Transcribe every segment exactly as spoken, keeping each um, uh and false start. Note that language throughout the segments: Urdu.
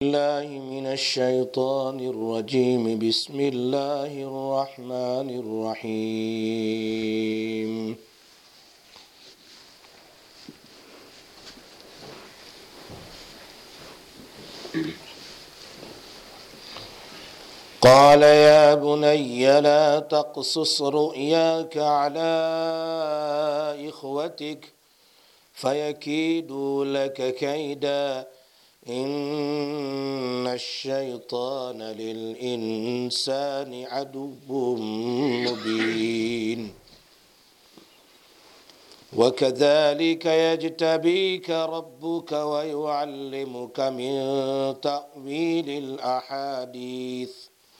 بالله من الشيطان الرجيم بسم الله الرحمن الرحيم قال يا بني لا تقصص رؤياك على إخوتك فيكيدوا لك كيدا إن الشيطان للإنسان عدو مبين وكذلك يجتبيك ربك ويعلمك من تأويل الأحاديث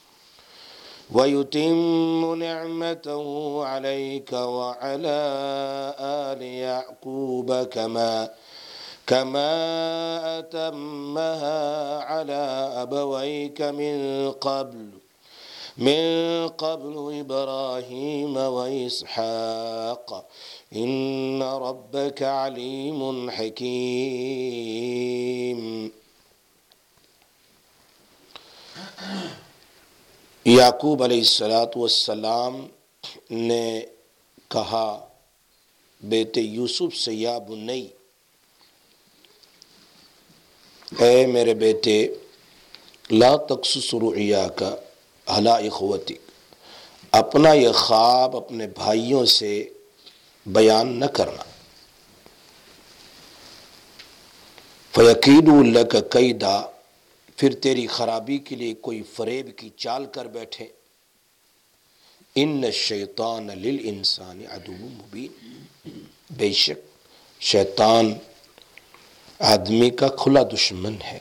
ويتم نعمته عليك وعلى آل يعقوب كما كما أتمها على أبويك من قبل من قبل إبراهيم وإسحاق إن ربك عليم حكيم. یعقوب علیہ الصلاۃ والسلام نے کہا بیٹے یوسف سے، یا بنی، اے میرے بیٹے، لا تقصص رؤیاک علی اخوتک، اپنا یہ خواب اپنے بھائیوں سے بیان نہ کرنا. فیکیدوا لک کیدا، پھر تیری خرابی کے لیے کوئی فریب کی چال کر بیٹھے. ان الشیطان للانسان عدو مبین، بے شک شیطان آدمی کا کھلا دشمن ہے.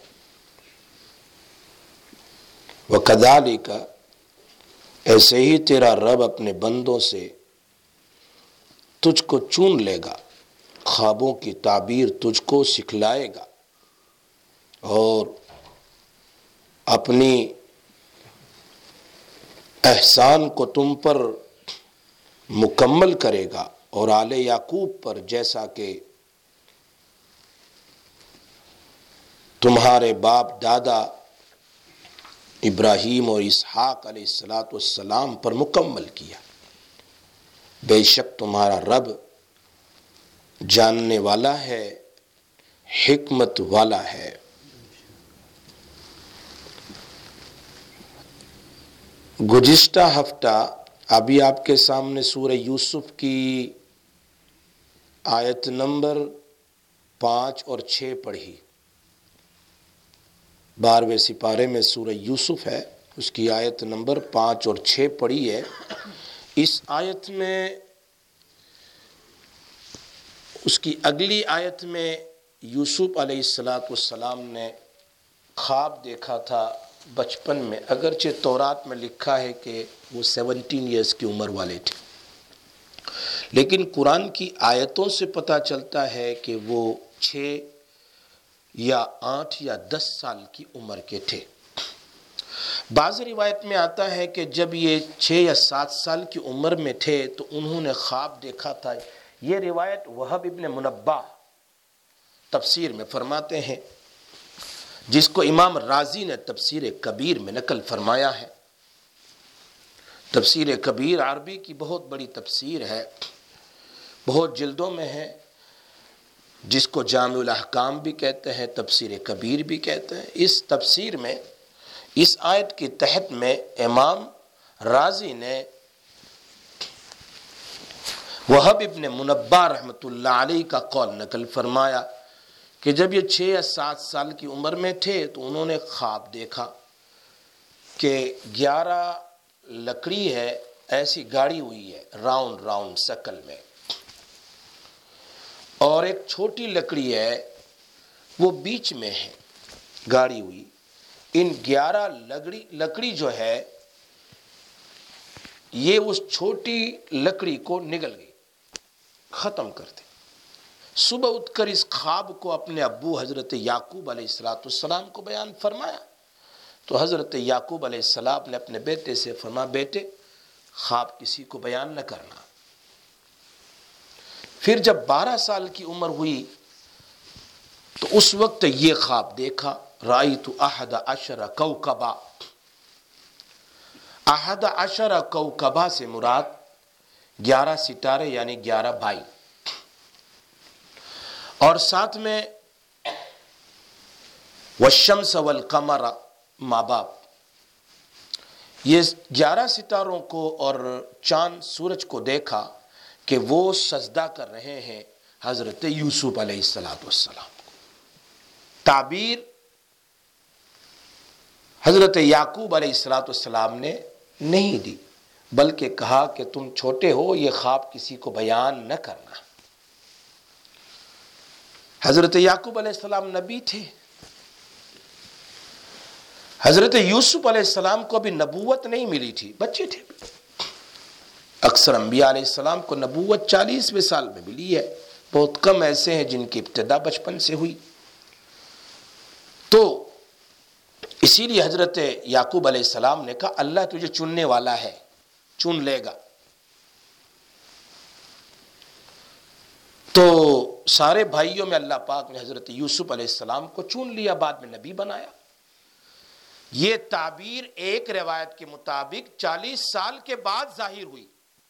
وَكَذَلِكَ، ایسے ہی تیرا رب اپنے بندوں سے تجھ کو چون لے گا، خوابوں کی تعبیر تجھ کو سکھلائے گا اور اپنی احسان کو تم پر مکمل کرے گا اور آل یعقوب پر، جیسا کہ تمہارے باپ دادا ابراہیم اور اسحاق علیہ الصلاۃ والسلام پر مکمل کیا. بے شک تمہارا رب جاننے والا ہے، حکمت والا ہے. گزشتہ ہفتہ ابھی آپ کے سامنے سورہ یوسف کی آیت نمبر پانچ اور چھ پڑھی. بارہویں سپارے میں سورہ یوسف ہے، اس کی آیت نمبر پانچ اور چھ پڑھی ہے. اس آیت میں، اس کی اگلی آیت میں یوسف علیہ الصلاۃ والسلام نے خواب دیکھا تھا بچپن میں، اگرچہ تورات میں لکھا ہے کہ وہ سیونٹین ایئرز کی عمر والے تھے، لیکن قرآن کی آیتوں سے پتہ چلتا ہے کہ وہ چھ یا آٹھ یا دس سال کی عمر کے تھے. بعض روایت میں آتا ہے کہ جب یہ چھ یا سات سال کی عمر میں تھے تو انہوں نے خواب دیکھا تھا. یہ روایت وہب ابن منبہ تفسیر میں فرماتے ہیں، جس کو امام رازی نے تفسیر کبیر میں نقل فرمایا ہے. تفسیر کبیر عربی کی بہت بڑی تفسیر ہے، بہت جلدوں میں ہے، جس کو جامع الاحکام بھی کہتے ہیں، تفسیر کبیر بھی کہتے ہیں. اس تفسیر میں اس آیت کے تحت میں امام رازی نے وہب ابن منبہ رحمۃ اللہ علیہ کا قول نقل فرمایا کہ جب یہ چھ یا سات سال کی عمر میں تھے تو انہوں نے خواب دیکھا کہ گیارہ لکڑی ہے، ایسی گاڑی ہوئی ہے راؤنڈ راؤنڈ شکل میں، اور ایک چھوٹی لکڑی ہے وہ بیچ میں ہے گاڑی ہوئی. ان گیارہ لکڑی لکڑی جو ہے یہ اس چھوٹی لکڑی کو نگل گئی، ختم کر دی. صبح اٹھ کر اس خواب کو اپنے ابو حضرت یعقوب علیہ السلام کو بیان فرمایا تو حضرت یعقوب علیہ السلام نے اپنے بیٹے سے فرمایا، بیٹے خواب کسی کو بیان نہ کرنا. پھر جب بارہ سال کی عمر ہوئی تو اس وقت یہ خواب دیکھا رأیت احد عشر کوکبا، احد عشر کوکبا سے مراد گیارہ ستارے یعنی گیارہ بھائی، اور ساتھ میں والشمس والقمر ماں باپ، یہ گیارہ ستاروں کو اور چاند سورج کو دیکھا کہ وہ سجدہ کر رہے ہیں حضرت یوسف علیہ السلام والسلام کو۔ تعبیر حضرت یعقوب علیہ السلام والسلام نے نہیں دی، بلکہ کہا کہ تم چھوٹے ہو، یہ خواب کسی کو بیان نہ کرنا۔ حضرت یعقوب علیہ السلام نبی تھے، حضرت یوسف علیہ السلام کو ابھی نبوت نہیں ملی تھی، بچے تھے۔ اکثر انبیاء علیہ السلام کو نبوت چالیسویں سال میں ملی ہے، بہت کم ایسے ہیں جن کی ابتدا بچپن سے ہوئی۔ تو اسی لیے حضرت یعقوب علیہ السلام نے کہا اللہ تجھے چننے والا ہے، چن لے گا۔ تو سارے بھائیوں میں اللہ پاک نے حضرت یوسف علیہ السلام کو چن لیا، بعد میں نبی بنایا۔ یہ تعبیر ایک روایت کے مطابق چالیس سال کے بعد ظاہر ہوئی۔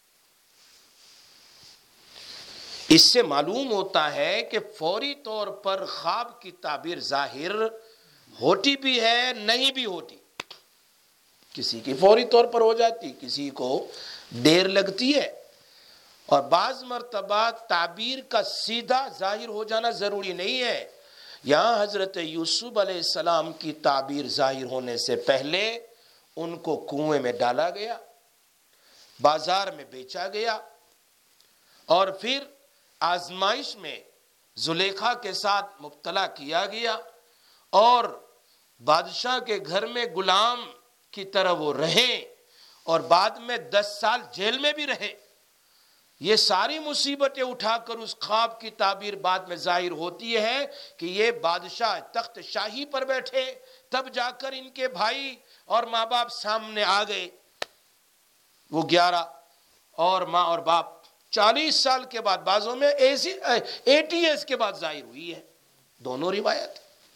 اس سے معلوم ہوتا ہے کہ فوری طور پر خواب کی تعبیر ظاہر ہوتی بھی ہے، نہیں بھی ہوتی۔ کسی کی فوری طور پر ہو جاتی، کسی کو دیر لگتی ہے، اور بعض مرتبہ تعبیر کا سیدھا ظاہر ہو جانا ضروری نہیں ہے۔ یہاں حضرت یوسف علیہ السلام کی تعبیر ظاہر ہونے سے پہلے ان کو کنویں میں ڈالا گیا، بازار میں بیچا گیا، اور پھر آزمائش میں زلیخا کے ساتھ مبتلا کیا گیا، اور بادشاہ کے گھر میں غلام کی طرح وہ رہے، اور بعد میں دس سال جیل میں بھی رہے۔ یہ ساری مصیبتیں اٹھا کر اس خواب کی تعبیر بعد میں ظاہر ہوتی ہے کہ یہ بادشاہ تخت شاہی پر بیٹھے، تب جا کر ان کے بھائی اور ماں باپ سامنے آ گئے، وہ گیارہ اور ماں اور باپ چالیس سال کے بعد، بعضوں میں ایسی ایٹی ایئرس کے بعد ظاہر ہوئی ہے۔ دونوں روایت۔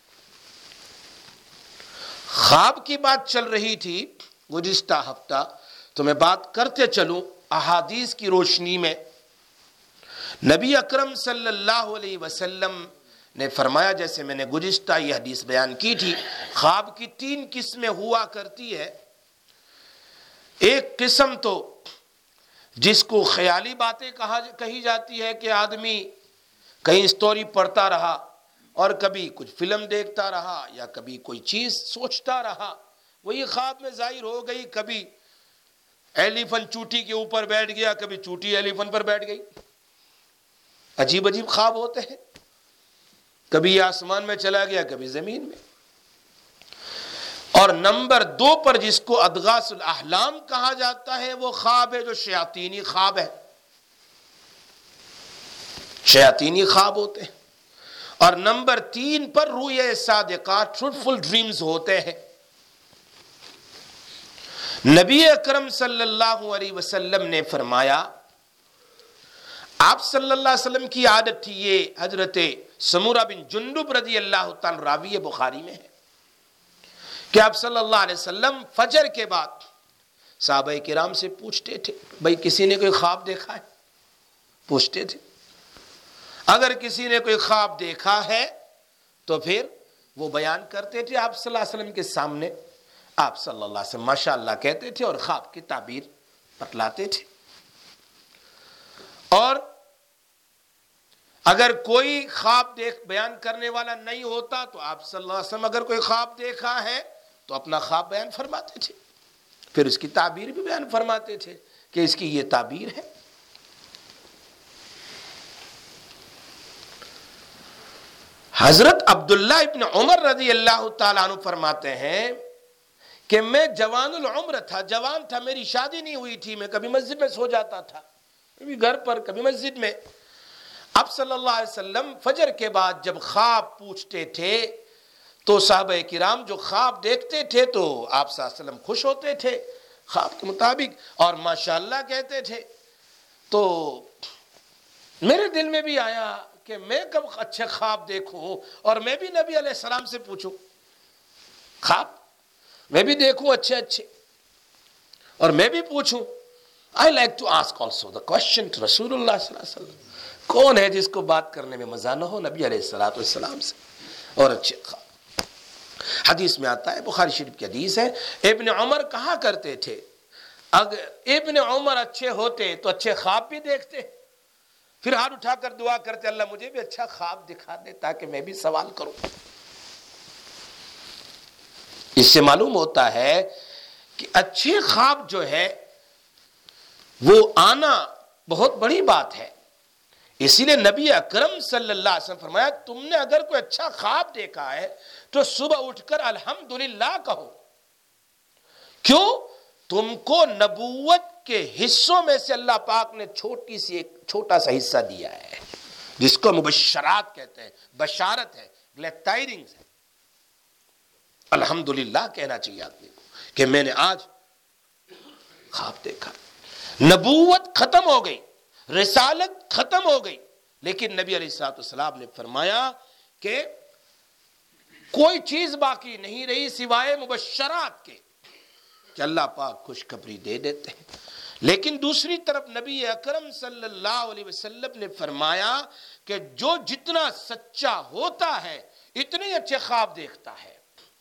خواب کی بات چل رہی تھی گزشتہ ہفتہ، تو میں بات کرتے چلوں احادیث کی روشنی میں۔ نبی اکرم صلی اللہ علیہ وسلم نے فرمایا، جیسے میں نے گزشتہ یہ حدیث بیان کی تھی، خواب کی تین قسمیں ہوا کرتی ہے۔ ایک قسم تو جس کو خیالی باتیں کہا کہی جاتی ہے کہ آدمی کہیں سٹوری پڑھتا رہا اور کبھی کچھ فلم دیکھتا رہا یا کبھی کوئی چیز سوچتا رہا، وہی خواب میں ظاہر ہو گئی۔ کبھی ایلیفن چوٹی کے اوپر بیٹھ گیا، کبھی چوٹی ایلیفن پر بیٹھ گئی۔ عجیب عجیب خواب ہوتے ہیں، کبھی آسمان میں چلا گیا، کبھی زمین میں۔ اور نمبر دو پر جس کو اضغاث الاحلام کہا جاتا ہے، وہ خواب ہے جو شیاطینی خواب ہے، شیاطینی خواب ہوتے ہیں۔ اور نمبر تین پر رؤیا صادقہ، ٹروتفل ڈریمز ہوتے ہیں۔ نبی اکرم صلی اللہ علیہ وسلم نے فرمایا، آپ صلی اللہ علیہ وسلم کی عادت تھی، یہ حضرت سمورہ بن جندب رضی اللہ تعالی راوی بخاری میں ہے، کہ آپ صلی اللہ علیہ وسلم فجر کے بعد صحابہ کرام سے پوچھتے تھے، بھئی کسی نے کوئی خواب دیکھا ہے؟ پوچھتے تھے۔ اگر کسی نے کوئی خواب دیکھا ہے تو پھر وہ بیان کرتے تھے آپ صلی اللہ علیہ وسلم کے سامنے۔ آپ صلی اللہ علیہ وسلم ماشاء اللہ کہتے تھے اور خواب کی تعبیر بتلاتے تھے۔ اور اگر کوئی خواب دیکھ بیان کرنے والا نہیں ہوتا تو آپ صلی اللہ علیہ وسلم اگر کوئی خواب دیکھا ہے تو اپنا خواب بیان فرماتے تھے، پھر اس کی تعبیر بھی بیان فرماتے تھے کہ اس کی یہ تعبیر ہے۔ حضرت عبداللہ ابن عمر رضی اللہ تعالیٰ عنہ فرماتے ہیں کہ میں جوان العمر تھا، جوان تھا، میری شادی نہیں ہوئی تھی، میں کبھی مسجد میں سو جاتا تھا، کبھی گھر پر کبھی مسجد میں۔ اب صلی اللہ علیہ وسلم فجر کے بعد جب خواب پوچھتے تھے تو صحابہ کرام جو خواب دیکھتے تھے تو آپ صلی اللہ علیہ وسلم خوش ہوتے تھے خواب کے مطابق اور ماشاءاللہ کہتے تھے۔ تو میرے دل میں بھی آیا کہ میں کب اچھے خواب دیکھوں اور میں بھی نبی علیہ السلام سے پوچھوں۔ خواب میں بھی دیکھوں اچھے اچھے اور میں بھی پوچھوں. I like to ask also the question to رسول اللہ صلی اللہ علیہ وسلم. کون ہے جس کو بات کرنے میں مزہ نہ ہو نبی علیہ الصلوۃ والسلام سے؟ اور اچھے خواب. حدیث میں آتا ہے، بخاری شریف کی حدیث ہے، ابن عمر کہا کرتے تھے اگر ابن عمر اچھے ہوتے تو اچھے خواب بھی دیکھتے، پھر ہاتھ اٹھا کر دعا کرتے اللہ مجھے بھی اچھا خواب دکھا دے تاکہ میں بھی سوال کروں. اس سے معلوم ہوتا ہے کہ اچھے خواب جو ہے وہ آنا بہت بڑی بات ہے. اسی لیے نبی اکرم صلی اللہ علیہ وسلم فرمایا تم نے اگر کوئی اچھا خواب دیکھا ہے تو صبح اٹھ کر الحمدللہ کہو. کیوں؟ تم کو نبوت کے حصوں میں سے اللہ پاک نے چھوٹی سی ایک چھوٹا سا حصہ دیا ہے جس کو مبشرات کہتے ہیں، بشارت ہے، گلیڈ ٹائڈنگز ہے. الحمدللہ کہنا چاہیے آدمی کو کہ میں نے آج خواب دیکھا. نبوت ختم ہو گئی، رسالت ختم ہو گئی، لیکن نبی علیہ الصلوۃ والسلام نے فرمایا کہ کوئی چیز باقی نہیں رہی سوائے مبشرات کے کہ اللہ پاک خوشخبری دے دیتے ہیں. لیکن دوسری طرف نبی اکرم صلی اللہ علیہ وسلم نے فرمایا کہ جو جتنا سچا ہوتا ہے اتنے اچھے خواب دیکھتا ہے،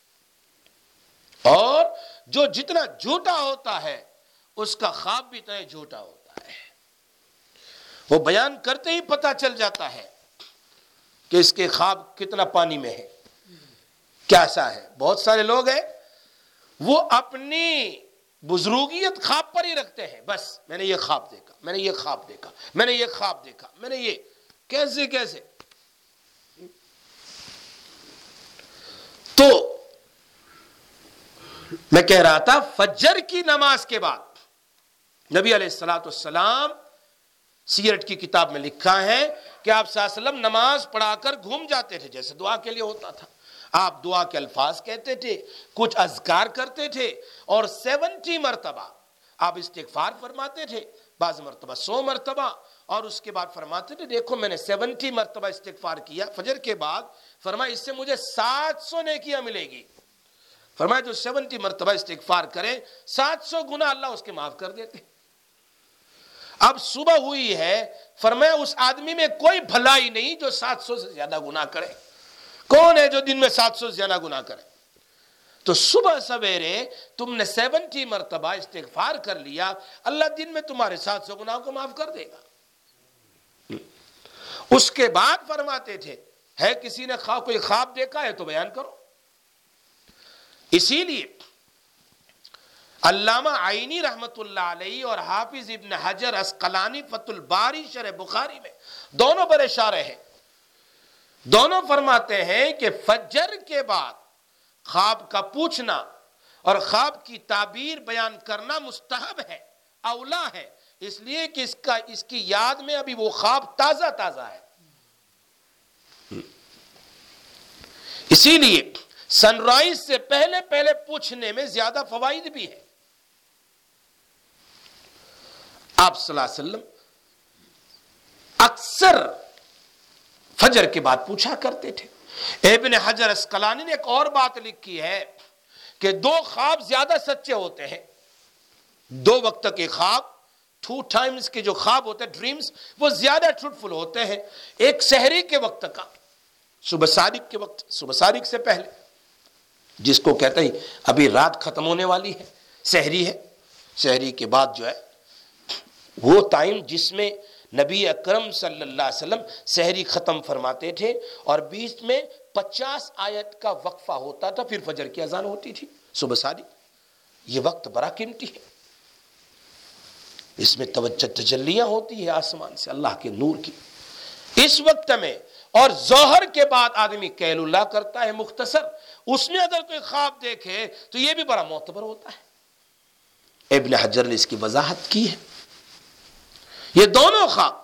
اور جو جتنا جھوٹا ہوتا ہے اس کا خواب بھی اتنا جھوٹا ہوتا ہے. وہ بیان کرتے ہی پتہ چل جاتا ہے کہ اس کے خواب کتنا پانی میں ہے، کیسا ہے. بہت سارے لوگ ہیں وہ اپنی بزرگیت خواب پر ہی رکھتے ہیں، بس میں نے یہ خواب دیکھا، میں نے یہ خواب دیکھا، میں نے یہ خواب دیکھا، میں نے یہ. کیسے کیسے؟ تو میں کہہ رہا تھا فجر کی نماز کے بعد نبی علیہ الصلوۃ والسلام سیرت کی کتاب میں لکھا ہے کہ آپ صلی اللہ علیہ وسلم نماز پڑھا کر گھوم جاتے تھے، جیسے دعا کے لیے ہوتا تھا. آپ دعا کے الفاظ کہتے تھے، کچھ اذکار کرتے تھے، اور سیونٹی مرتبہ آپ استغفار فرماتے تھے، بعض مرتبہ سو مرتبہ، اور اس کے بعد فرماتے تھے دیکھو میں نے سیونٹی مرتبہ استغفار کیا فجر کے بعد، فرمایا اس سے مجھے سات سو نیکیاں ملے گی. فرمایا جو سیونٹی مرتبہ استغفار کرے سات سو گناہ اللہ اس کے معاف کر دیتے. اب صبح ہوئی ہے، فرمایا اس آدمی میں کوئی بھلائی نہیں جو سات سو سے زیادہ گناہ کرے. کون ہے جو دن میں سات سو سے زیادہ گناہ کرے؟ تو صبح سویرے تم نے سیونٹی مرتبہ استغفار کر لیا، اللہ دن میں تمہارے سات سو گناہوں کو معاف کر دے گا. اس کے بعد فرماتے تھے ہے کسی نے خواب کوئی خواب دیکھا ہے تو بیان کرو. اسی لیے علامہ عینی رحمت اللہ علیہ اور حافظ ابن حجر اسقلانی فتح الباری شرح بخاری میں دونوں بڑے شارح ہیں، دونوں فرماتے ہیں کہ فجر کے بعد خواب کا پوچھنا اور خواب کی تعبیر بیان کرنا مستحب ہے، اولا ہے، اس لیے کہ اس کا اس کی یاد میں ابھی وہ خواب تازہ تازہ ہے. اسی لیے سن رائز سے پہلے پہلے پوچھنے میں زیادہ فوائد بھی ہے. آپ صلی اللہ علیہ وسلم اکثر فجر کے بعد پوچھا کرتے تھے. ابن حجر اسقلانی نے ایک اور بات لکھی ہے کہ دو خواب زیادہ سچے ہوتے ہیں. دو وقت کے خواب، ٹو ٹائمز کے جو خواب ہوتے ہیں ڈریمز، وہ زیادہ ٹروتفل ہوتے ہیں. ایک سحری کے وقت کا، صبح صادق کے وقت، صبح صادق سے پہلے جس کو کہتے ہیں ابھی رات ختم ہونے والی ہے، سحری ہے. سحری کے بعد جو ہے وہ ٹائم جس میں نبی اکرم صلی اللہ علیہ وسلم سحری ختم فرماتے تھے اور بیچ میں پچاس آیت کا وقفہ ہوتا تھا، پھر فجر کی اذان ہوتی تھی. صبح صادق یہ وقت بڑا قیمتی ہے، اس میں توجہ تجلیاں ہوتی ہے آسمان سے اللہ کے نور کی. اس وقت میں اور ظہر کے بعد آدمی قیل اللہ کرتا ہے مختصر، اس میں اگر کوئی خواب دیکھے تو یہ بھی بڑا معتبر ہوتا ہے. ابن حجر نے اس کی وضاحت کی ہے، یہ دونوں خواب،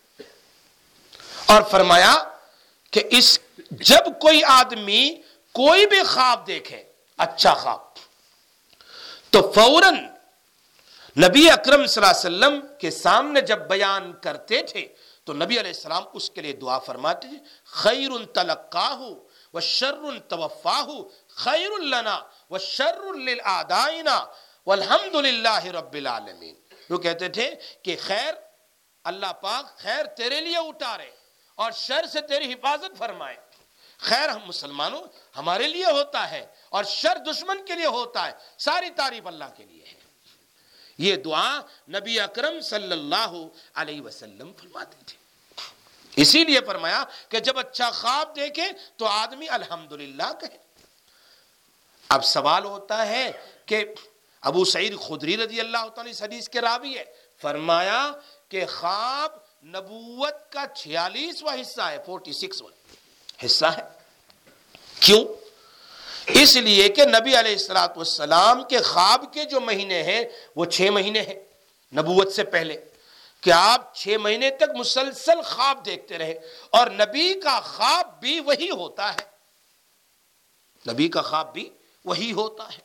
اور فرمایا کہ اس جب کوئی آدمی کوئی بھی خواب دیکھے اچھا خواب تو فوراً نبی اکرم صلی اللہ علیہ وسلم کے سامنے جب بیان کرتے تھے تو نبی علیہ السلام اس کے لیے دعا فرماتے تھے، خیر تلقاہ وشر توفاہ خیر لنا وشر للأعدائنا والحمد للہ رب العالمین. وہ کہتے تھے کہ خیر اللہ پاک خیر تیرے لیے اتارے اور شر سے تیری حفاظت فرمائے. خیر ہم مسلمانوں ہمارے لیے ہوتا ہے اور شر دشمن کے لیے ہوتا ہے. ساری تعریف اللہ کے لیے ہے. یہ دعا نبی اکرم صلی اللہ علیہ وسلم فرماتے تھے. اسی لیے فرمایا کہ جب اچھا خواب دیکھے تو آدمی الحمدللہ کہے. اب سوال ہوتا ہے کہ ابو سعید خدری رضی اللہ تعالیٰ اس حدیث کے راوی ہے, فرمایا کہ خواب نبوت کا چھیالیسواں حصہ ہے, فورٹی سکسواں حصہ ہے. کیوں؟ اس لیے کہ نبی علیہ الصلوۃ والسلام کے خواب کے جو مہینے ہیں وہ چھ مہینے ہیں نبوت سے پہلے, کہ آپ چھ مہینے تک مسلسل خواب دیکھتے رہے, اور نبی کا خواب بھی وہی ہوتا ہے. نبی کا خواب بھی وہی ہوتا ہے.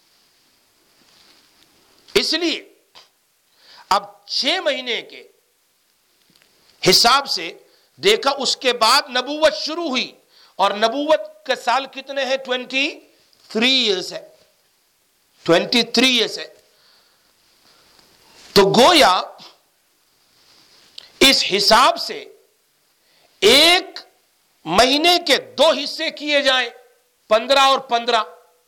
اس لیے اب چھ مہینے کے حساب سے دیکھا, اس کے بعد نبوت شروع ہوئی, اور نبوت کے سال کتنے ہیں؟ ٹوینٹی تھری ایئرس ہے. ٹوینٹی تھری ایئرس ہے. تو گویا اس حساب سے ایک مہینے کے دو حصے کیے جائیں, پندرہ اور پندرہ,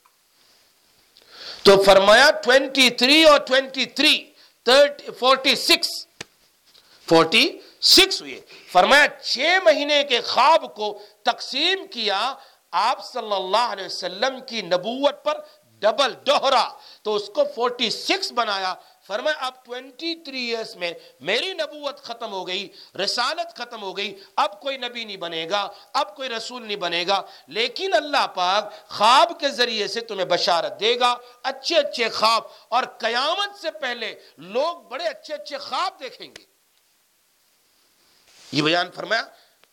تو فرمایا ٹوینٹی تھری اور twenty three forty six forty six ہوئے. فرمایا چھ مہینے کے خواب کو تقسیم کیا آپ صلی اللہ علیہ وسلم کی نبوت پر, ڈبل دوہرا, تو اس کو فورٹی سکس بنایا. فرمایا اب ٹوینٹی تھری ایئرس میں میری نبوت ختم ہو گئی, رسالت ختم ہو گئی, اب کوئی نبی نہیں بنے گا, اب کوئی رسول نہیں بنے گا, لیکن اللہ پاک خواب کے ذریعے سے تمہیں بشارت دے گا, اچھے اچھے خواب, اور قیامت سے پہلے لوگ بڑے اچھے اچھے خواب دیکھیں گے. یہ بیان فرمایا.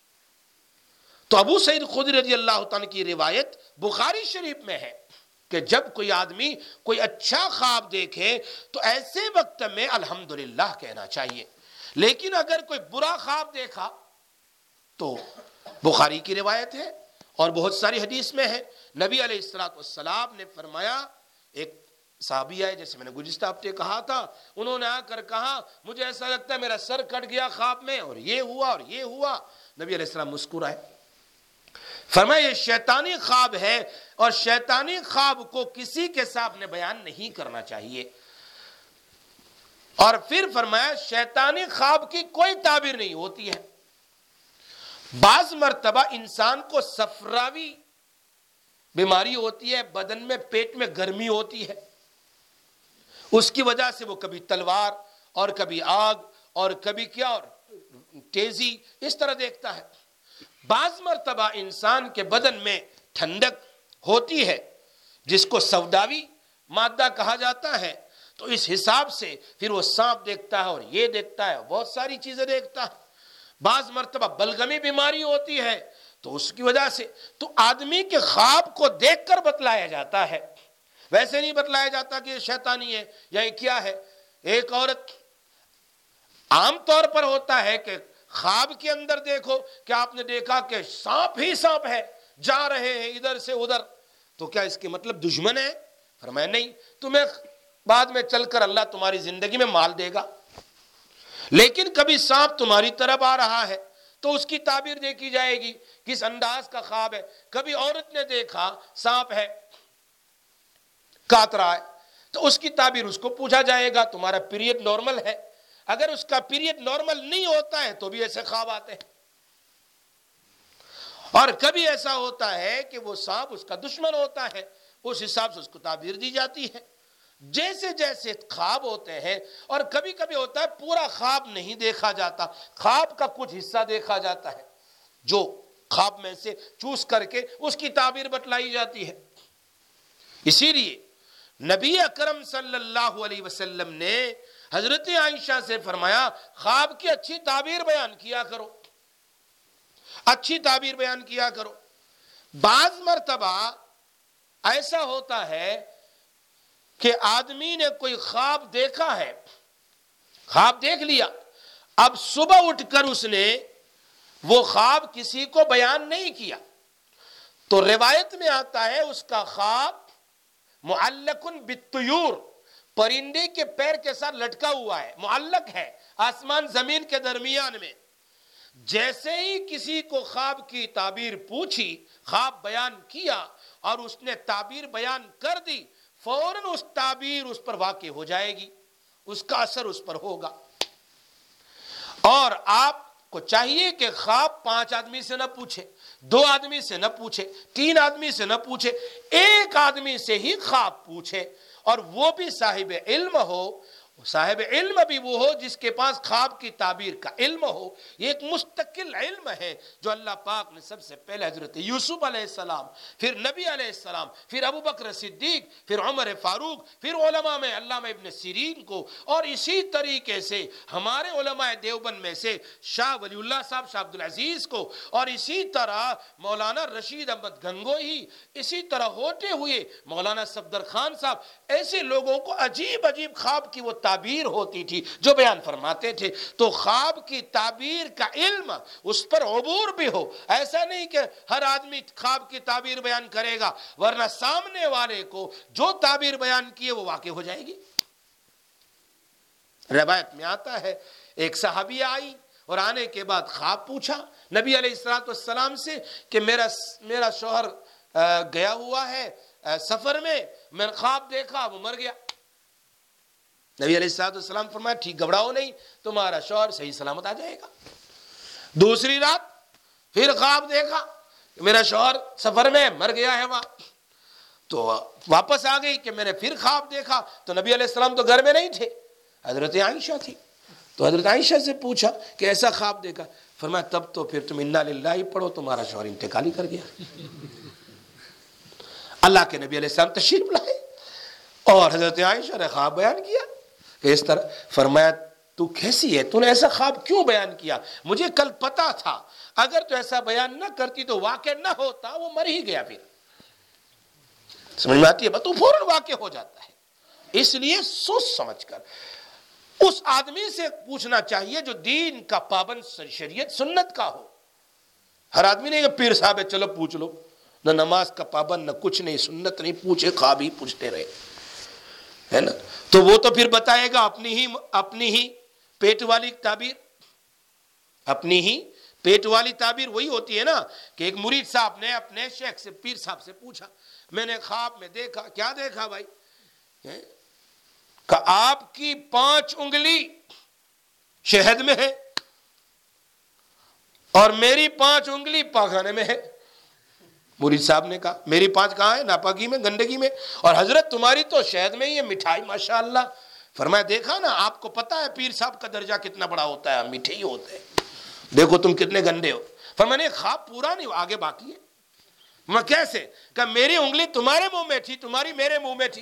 تو ابو سعید خدری رضی اللہ تعالیٰ کی روایت بخاری شریف میں ہے کہ جب کوئی آدمی کوئی اچھا خواب دیکھے تو ایسے وقت میں الحمدللہ کہنا چاہیے. لیکن اگر کوئی برا خواب دیکھا تو بخاری کی روایت ہے اور بہت ساری حدیث میں ہے, نبی علیہ الصلوۃ والسلام نے فرمایا, ایک صحابی ہے جیسے میں نے گزشتہ ہفتے کہا تھا, انہوں نے آ کر کہا مجھے ایسا لگتا ہے میرا سر کٹ گیا خواب میں, اور یہ ہوا اور یہ ہوا. نبی علیہ السلام مسکرائے, فرمایا یہ شیطانی خواب ہے, اور شیطانی خواب کو کسی کے سامنے بیان نہیں کرنا چاہیے. اور پھر فرمایا شیطانی خواب کی کوئی تعبیر نہیں ہوتی ہے. بعض مرتبہ انسان کو صفراوی بیماری ہوتی ہے, بدن میں پیٹ میں گرمی ہوتی ہے, اس کی وجہ سے وہ کبھی تلوار اور کبھی آگ اور کبھی کیا اور تیزی اس طرح دیکھتا ہے. بعض مرتبہ انسان کے بدن میں ٹھنڈک ہوتی ہے جس کو سوداوی مادہ کہا جاتا ہے, تو اس حساب سے پھر وہ سانپ دیکھتا ہے اور یہ دیکھتا ہے, بہت ساری چیزیں دیکھتا ہے. بعض مرتبہ بلغمی بیماری ہوتی ہے تو اس کی وجہ سے, تو آدمی کے خواب کو دیکھ کر بتلایا جاتا ہے, ویسے نہیں بتلایا جاتا کہ یہ شیطانی ہے یا یہ کیا ہے. ایک عورت عام طور پر ہوتا ہے کہ خواب کے اندر دیکھو کہ آپ نے دیکھا کہ سانپ ہی سانپ ہے, جا رہے ہیں ادھر سے ادھر, تو کیا اس کے مطلب دشمن ہے؟ فرمایا نہیں, تمہیں بعد میں چل کر اللہ تمہاری زندگی میں مال دے گا. لیکن کبھی سانپ تمہاری طرف آ رہا ہے تو اس کی تعبیر دیکھی جائے گی کس انداز کا خواب ہے. کبھی عورت نے دیکھا سانپ ہے کاٹ رہا ہے تو اس کی تعبیر اس کو پوچھا جائے گا تمہارا پیریڈ نارمل ہے. اگر اس کا پیریڈ نارمل نہیں ہوتا ہے تو بھی ایسے خواب آتے ہیں. اور کبھی ایسا ہوتا ہے کہ وہ سانپ اس کا دشمن ہوتا ہے, اس حساب سے اس کو تعبیر دی جاتی ہے. جیسے جیسے خواب ہوتے ہیں, اور کبھی کبھی ہوتا ہے پورا خواب نہیں دیکھا جاتا, خواب کا کچھ حصہ دیکھا جاتا ہے جو خواب میں سے چوز کر کے اس کی تعبیر بتلائی جاتی ہے. اسی لیے نبی اکرم صلی اللہ علیہ وسلم نے حضرت عائشہ سے فرمایا خواب کی اچھی تعبیر بیان کیا کرو, اچھی تعبیر بیان کیا کرو. بعض مرتبہ ایسا ہوتا ہے کہ آدمی نے کوئی خواب دیکھا ہے, خواب دیکھ لیا, اب صبح اٹھ کر اس نے وہ خواب کسی کو بیان نہیں کیا, تو روایت میں آتا ہے اس کا خواب معلق بالطیور، پرندے کے پیر کے ساتھ لٹکا ہوا ہے، معلق ہے آسمان زمین کے درمیان میں۔ جیسے ہی کسی کو خواب کی تعبیر پوچھی، خواب بیان کیا اور اس نے تعبیر بیان کر دی، فوراً اس تعبیر اس پر واقع ہو جائے گی، اس کا اثر اس پر ہوگا۔ اور آپ کو چاہیے کہ خواب پانچ آدمی سے نہ پوچھے، دو آدمی سے نہ پوچھے، تین آدمی سے نہ پوچھے، ایک آدمی سے ہی خواب پوچھے، اور وہ بھی صاحب علم ہو۔ صاحب علم بھی وہ ہو جس کے پاس خواب کی تعبیر کا علم ہو۔ یہ ایک مستقل علم ہے جو اللہ پاک نے سب سے پہلے حضرت یوسف علیہ السلام، پھر نبی علیہ السلام، پھر ابو بکر صدیق، پھر عمر فاروق، پھر علماء میں علامہ ابن سیرین کو، اور اسی طریقے سے ہمارے علماء دیوبند میں سے شاہ ولی اللہ صاحب، شاہ عبدالعزیز کو، اور اسی طرح مولانا رشید احمد گنگوہی، اسی طرح ہوتے ہوئے مولانا صفدر خان صاحب، ایسے لوگوں کو عجیب عجیب خواب کی وہ تعبیر ہوتی تھی جو بیان فرماتے تھے۔ تو خواب کی تعبیر کا علم، اس پر عبور بھی ہو، ایسا نہیں کہ ہر آدمی خواب کی تعبیر بیان کرے گا، ورنہ سامنے والے کو جو تعبیر بیان کیے وہ واقع ہو جائے گی۔ روایت میں آتا ہے ایک صحابی آئی اور آنے کے بعد خواب پوچھا نبی علیہ الصلوۃ والسلام سے کہ میرا میرا شوہر گیا ہوا ہے سفر میں، میں نے خواب دیکھا وہ مر گیا۔ نبی علیہ الصلوۃ والسلام فرمایا ٹھیک، گھبراؤ نہیں، تمہارا شوہر صحیح سلامت آ جائے گا۔ دوسری رات پھر خواب دیکھا میرا شوہر سفر میں مر گیا ہے وہاں، تو واپس آ گئی کہ میں نے پھر خواب دیکھا تو نبی علیہ السلام تو گھر میں نہیں تھے، حضرت عائشہ تھی۔ تو حضرت عائشہ سے پوچھا کہ ایسا خواب دیکھا، فرمایا تب تو پھر تم انا للہ پڑھو، تمہارا شوہر انتقال ہی کر گیا۔ اللہ کے نبی علیہ السلام تشریف لائے اور حضرت عائشہ نے خواب بیان کیا کہ اس طرح، فرمایا تو کیسی ہے، تو نے ایسا خواب کیوں بیان کیا؟ مجھے کل پتا تھا اگر تو ایسا بیان نہ کرتی تو واقع نہ ہوتا، وہ مر ہی گیا۔ پھر سمجھ میں آتی ہے بات، تو فوراً واقع ہو جاتا ہے۔ اس لیے سوچ سمجھ کر اس آدمی سے پوچھنا چاہیے جو دین کا پابند، شریعت سنت کا ہو۔ ہر آدمی نہیں کہ پیر صاحب ہے چلو پوچھ لو، نہ نماز کا پابند نہ کچھ نہیں، سنت نہیں، پوچھے خواب ہی پوچھتے رہے، ہے نا؟ تو وہ تو پھر بتائے گا اپنی ہی اپنی ہی پیٹ والی تعبیر، اپنی ہی پیٹ والی تعبیر وہی ہوتی ہے نا کہ ایک مرید صاحب نے اپنے شیخ سے، پیر صاحب سے پوچھا میں نے خواب میں دیکھا، کیا دیکھا بھائی؟ کہ آپ کی پانچ انگلی شہد میں ہے اور میری پانچ انگلی پاخانے میں ہے۔ مرید صاحب نے کہا میری پانچ کہاں ہے؟ ناپاکی میں، گندگی میں، اور حضرت تمہاری تو شہد میں ہی ہے، مٹھائی ماشاءاللہ۔ فرمایا دیکھا نا، آپ کو پتا ہے پیر صاحب کا درجہ کتنا بڑا ہوتا ہے، میٹھے ہی ہوتے ہیں، دیکھو تم کتنے گندے ہو۔ فرمایا نہیں، خواب پورا نہیں، آگے باقی ہے۔ میں کیسے؟ کہ میری انگلی تمہارے منہ میں تھی، تمہاری میرے منہ میں تھی۔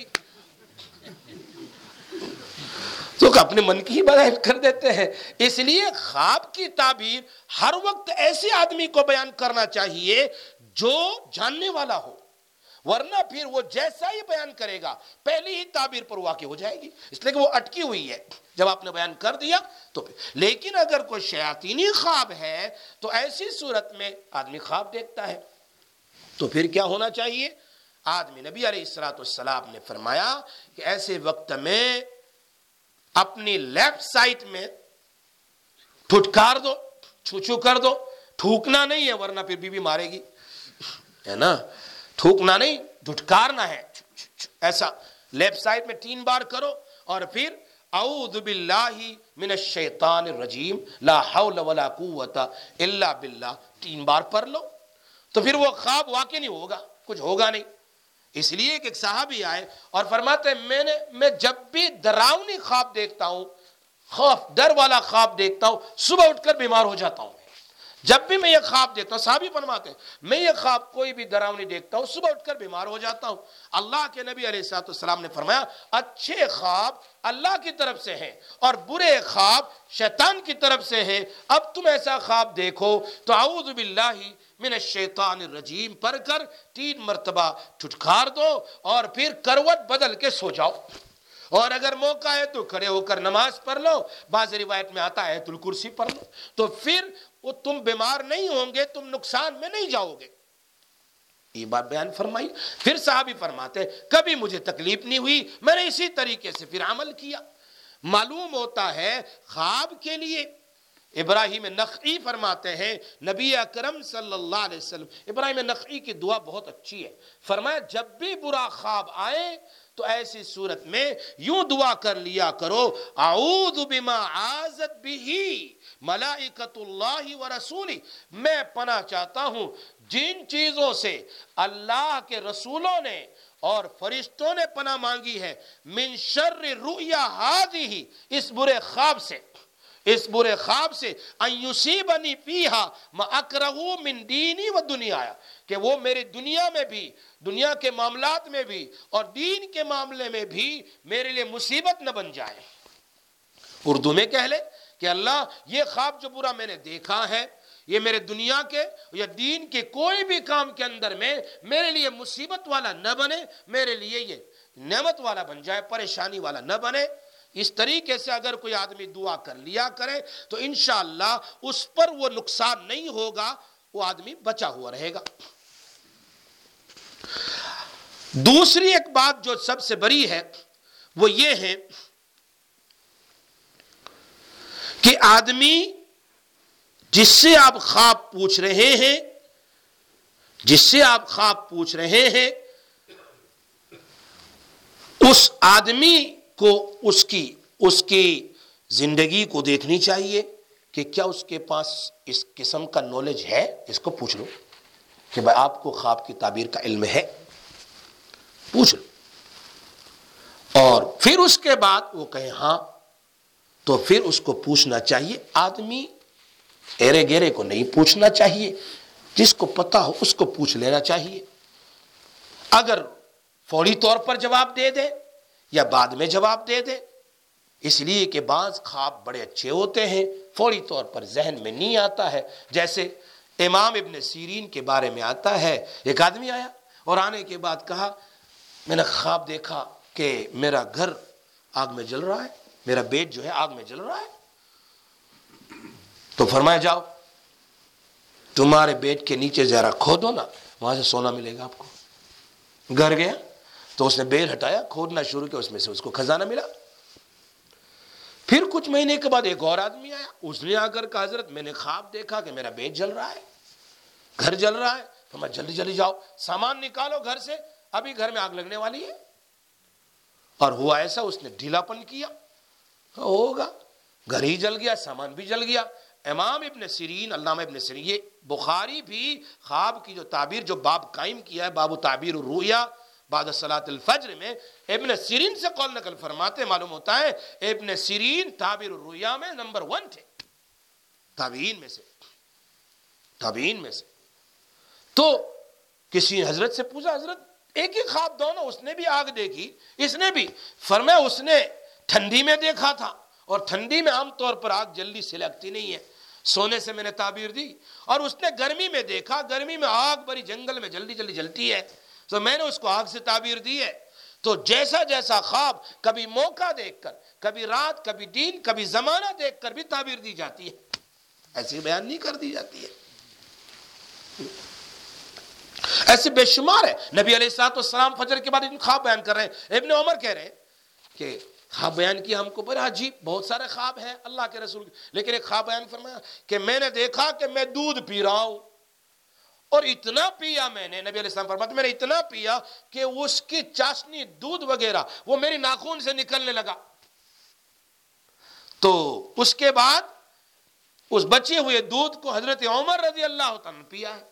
تو اپنے من کی ہی بیان کر دیتے ہیں۔ اس لیے خواب کی تعبیر ہر وقت ایسے آدمی کو بیان کرنا چاہیے جو جاننے والا ہو، ورنہ پھر وہ جیسا ہی بیان کرے گا پہلی ہی تعبیر پر واقع ہو جائے گی، اس لیے کہ وہ اٹکی ہوئی ہے۔ جب آپ نے بیان کر دیا تو پھر، لیکن اگر کوئی شیاطینی خواب ہے تو ایسی صورت میں آدمی خواب دیکھتا ہے تو پھر کیا ہونا چاہیے؟ آدمی، نبی علیہ الصلوۃ والسلام نے فرمایا کہ ایسے وقت میں اپنی لیفٹ سائٹ میں ٹھٹکار دو، چھو چھو کر دو، تھوکنا نہیں ہے ورنہ پھر بیوی مارے گی، ہے نا؟ تھوکنا نہیں، دھٹکارنا ہے، ایسا لیفٹ سائٹ میں تین بار کرو، اور پھر اعوذ باللہ من الشیطان الرجیم لا حول ولا قوت الا باللہ تین بار پڑھ لو، تو پھر وہ خواب واقع نہیں ہوگا، کچھ ہوگا نہیں۔ اس لیے کہ ایک صحابی آئے اور فرماتے ہیں میں نے میں جب بھی ڈراؤنی خواب دیکھتا ہوں، خوف ڈر والا خواب دیکھتا ہوں، صبح اٹھ کر بیمار ہو جاتا ہوں۔ جب بھی میں یہ خواب دیکھتا ہوں، صحابی فرماتے ہیں میں یہ خواب کوئی بھی ڈراؤنی دیکھتا ہوں، صبح اٹھ کر بیمار ہو جاتا ہوں۔ اللہ کے نبی علیہ الصلوۃ والسلام نے فرمایا اچھے خواب اللہ کی طرف سے ہیں اور برے خواب شیطان کی طرف سے ہیں۔ اب تم ایسا خواب دیکھو تو اعوذ باللہ من الشیطان الرجیم پڑھ کر تین مرتبہ ٹھٹکار دو اور پھر کروٹ بدل کے سو جاؤ، اور اگر موقع ہے تو کھڑے ہو کر نماز پڑھ لو، بعض روایت میں آتا ہے آیت الکرسی پڑھ لو، تو پھر وہ تم بیمار نہیں ہوں گے، تم نقصان میں نہیں جاؤ گے۔ یہ بات بیان فرمائی. پھر صحابی فرماتے ہیں کبھی مجھے تکلیف نہیں ہوئی, میں نے اسی طریقے سے پھر عمل کیا. معلوم ہوتا ہے خواب کے لیے ابراہیم نخعی فرماتے ہیں نبی اکرم صلی اللہ علیہ وسلم, ابراہیم نخعی کی دعا بہت اچھی ہے, فرمایا جب بھی برا خواب آئے تو ایسی صورت میں یوں دعا کر لیا کرو, اعوذ بما عاذت بہ ملائکۃ اللہ ورسولہ, میں پناہ چاہتا ہوں جن چیزوں سے اللہ کے رسولوں نے اور فرشتوں نے پناہ مانگی ہے, من شر رؤیا ہذہ, اس برے خواب سے, اس برے خواب سے, ان یصیبنی فیہا ما اکرہ من دینی و دنیایا, کہ وہ میری دنیا میں بھی, دنیا کے معاملات میں بھی اور دین کے معاملے میں بھی میرے لیے مصیبت نہ بن جائے. اردو میں کہہ لے کہ اللہ یہ خواب جو برا میں نے دیکھا ہے یہ میرے دنیا کے یا دین کے کوئی بھی کام کے اندر میں میرے لیے مصیبت والا نہ بنے, میرے لیے یہ نعمت والا بن جائے, پریشانی والا نہ بنے. اس طریقے سے اگر کوئی آدمی دعا کر لیا کرے تو انشاءاللہ اس پر وہ نقصان نہیں ہوگا, وہ آدمی بچا ہوا رہے گا. دوسری ایک بات جو سب سے بڑی ہے وہ یہ ہے کہ آدمی جس سے آپ خواب پوچھ رہے ہیں جس سے آپ خواب پوچھ رہے ہیں اس آدمی کو اس کی اس کی زندگی کو دیکھنی چاہیے کہ کیا اس کے پاس اس قسم کا نالج ہے. اس کو پوچھ لو کہ بھائی آپ کو خواب کی تعبیر کا علم ہے, پوچھ لو, اور پھر اس کے بعد وہ کہے ہاں تو پھر اس کو پوچھنا چاہیے. آدمی ایرے گیرے کو نہیں پوچھنا چاہیے, جس کو پتا ہو اس کو پوچھ لینا چاہیے. اگر فوری طور پر جواب دے دے یا بعد میں جواب دے دے, اس لیے کہ بعض خواب بڑے اچھے ہوتے ہیں فوری طور پر ذہن میں نہیں آتا ہے. جیسے امام ابن سیرین کے بارے میں آتا ہے, ایک آدمی آیا اور آنے کے بعد کہا میں نے خواب دیکھا کہ میرا گھر آگ میں جل رہا ہے, میرا بیٹ جو ہے آگ میں جل رہا ہے. تو فرمایا جاؤ تمہارے بیٹ کے نیچے ذرا کھودو نا, وہاں سے سونا ملے گا آپ کو. گھر گیا تو اس نے بیل ہٹایا, کھودنا شروع کیا, اس میں سے اس کو خزانہ ملا. پھر کچھ مہینے کے بعد ایک اور آدمی آیا, اس نے آ کر کہا حضرت میں نے خواب دیکھا کہ میرا بیٹ جل رہا ہے, گھر جل رہا ہے. فرمایا جلدی جلدی جاؤ سامان نکالو گھر سے, ابھی گھر میں آگ لگنے والی ہے. اور ہوا ایسا, اس نے ڈھیلا پن کیا, ہوگا گھر ہی جل گیا, سامان بھی جل گیا. امام ابن سیرین, علامہ ابن سیرین, یہ بخاری بھی خواب کی جو تعبیر جو باب قائم کیا ہے, باب تعبیر الرؤیا بعد صلاۃ الفجر میں, ابن سیرین سے قول نقل فرماتے, معلوم ہوتا ہے ابن سیرین تعبیر الرؤیا میں نمبر ون تھے, تابعین میں سے, تابعین میں سے. تو کسی حضرت سے پوچھا حضرت ایک ہی خواب دونوں, اس نے بھی آگ دیکھی اس نے بھی. فرمایا اس نے ٹھنڈی میں دیکھا تھا, اور ٹھنڈی میں عام طور پر آگ جلدی سے لگتی نہیں ہے, سونے سے میں نے تعبیر دی. اور اس نے گرمی میں دیکھا, گرمی میں آگ بڑی جنگل میں جلدی جلدی جلتی ہے, تو میں نے اس کو آگ سے تعبیر دی ہے. تو جیسا جیسا خواب کبھی موقع دیکھ کر, کبھی رات, کبھی دین, کبھی زمانہ دیکھ کر بھی تعبیر دی جاتی ہے, ایسی بیان نہیں کر دی جاتی ہے. ایسے بے شمار ہے. نبی علیہ الصلوۃ والسلام فجر کے بعد خواب بیان کر رہے ہیں. ابن عمر کہہ رہے ہیں کہ خواب بیان کیا ہم کو, بڑا عجیب, بہت سارے خواب ہیں اللہ کے رسول, لیکن ایک خواب بیان فرمایا کہ میں نے دیکھا کہ میں دودھ پی رہا ہوں, اور اتنا پیا میں نے, نبی علیہ السلام فرماتے میں نے اتنا پیا کہ اس کی چاشنی, دودھ وغیرہ وہ میری ناخن سے نکلنے لگا. تو اس کے بعد اس بچے ہوئے دودھ کو حضرت عمر رضی اللہ تعالیٰ نے پیا ہے.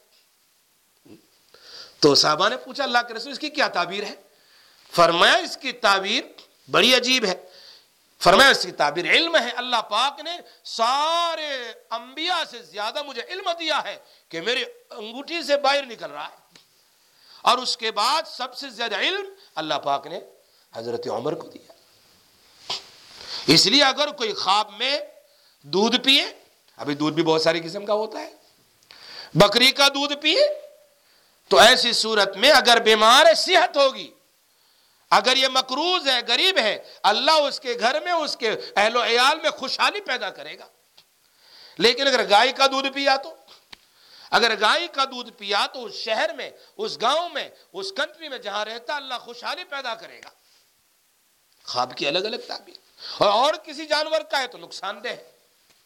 تو صحابہ نے پوچھا اللہ کے رسول اس کی کیا تعبیر ہے؟ فرمایا اس کی تعبیر بڑی عجیب ہے. فرمایا اس کی تعبیر علم ہے, اللہ پاک نے سارے انبیاء سے زیادہ مجھے علم دیا ہے کہ میری انگوٹھی سے باہر نکل رہا ہے, اور اس کے بعد سب سے زیادہ علم اللہ پاک نے حضرت عمر کو دیا. اس لیے اگر کوئی خواب میں دودھ پیے, ابھی دودھ بھی بہت ساری قسم کا ہوتا ہے, بکری کا دودھ پیے, تو ایسی صورت میں اگر بیمار ہے صحت ہوگی, اگر یہ مقروض ہے, غریب ہے, اللہ اس کے گھر میں, اس کے اہل و عیال میں خوشحالی پیدا کرے گا. لیکن اگر گائے کا دودھ پیا تو, اگر گائے کا دودھ پیا تو اس شہر میں، اس گاؤں میں، اس کنٹری میں جہاں رہتا اللہ خوشحالی پیدا کرے گا۔ خواب کی الگ الگ تعبیر، اور اور کسی جانور کا ہے تو نقصان دہ ہے،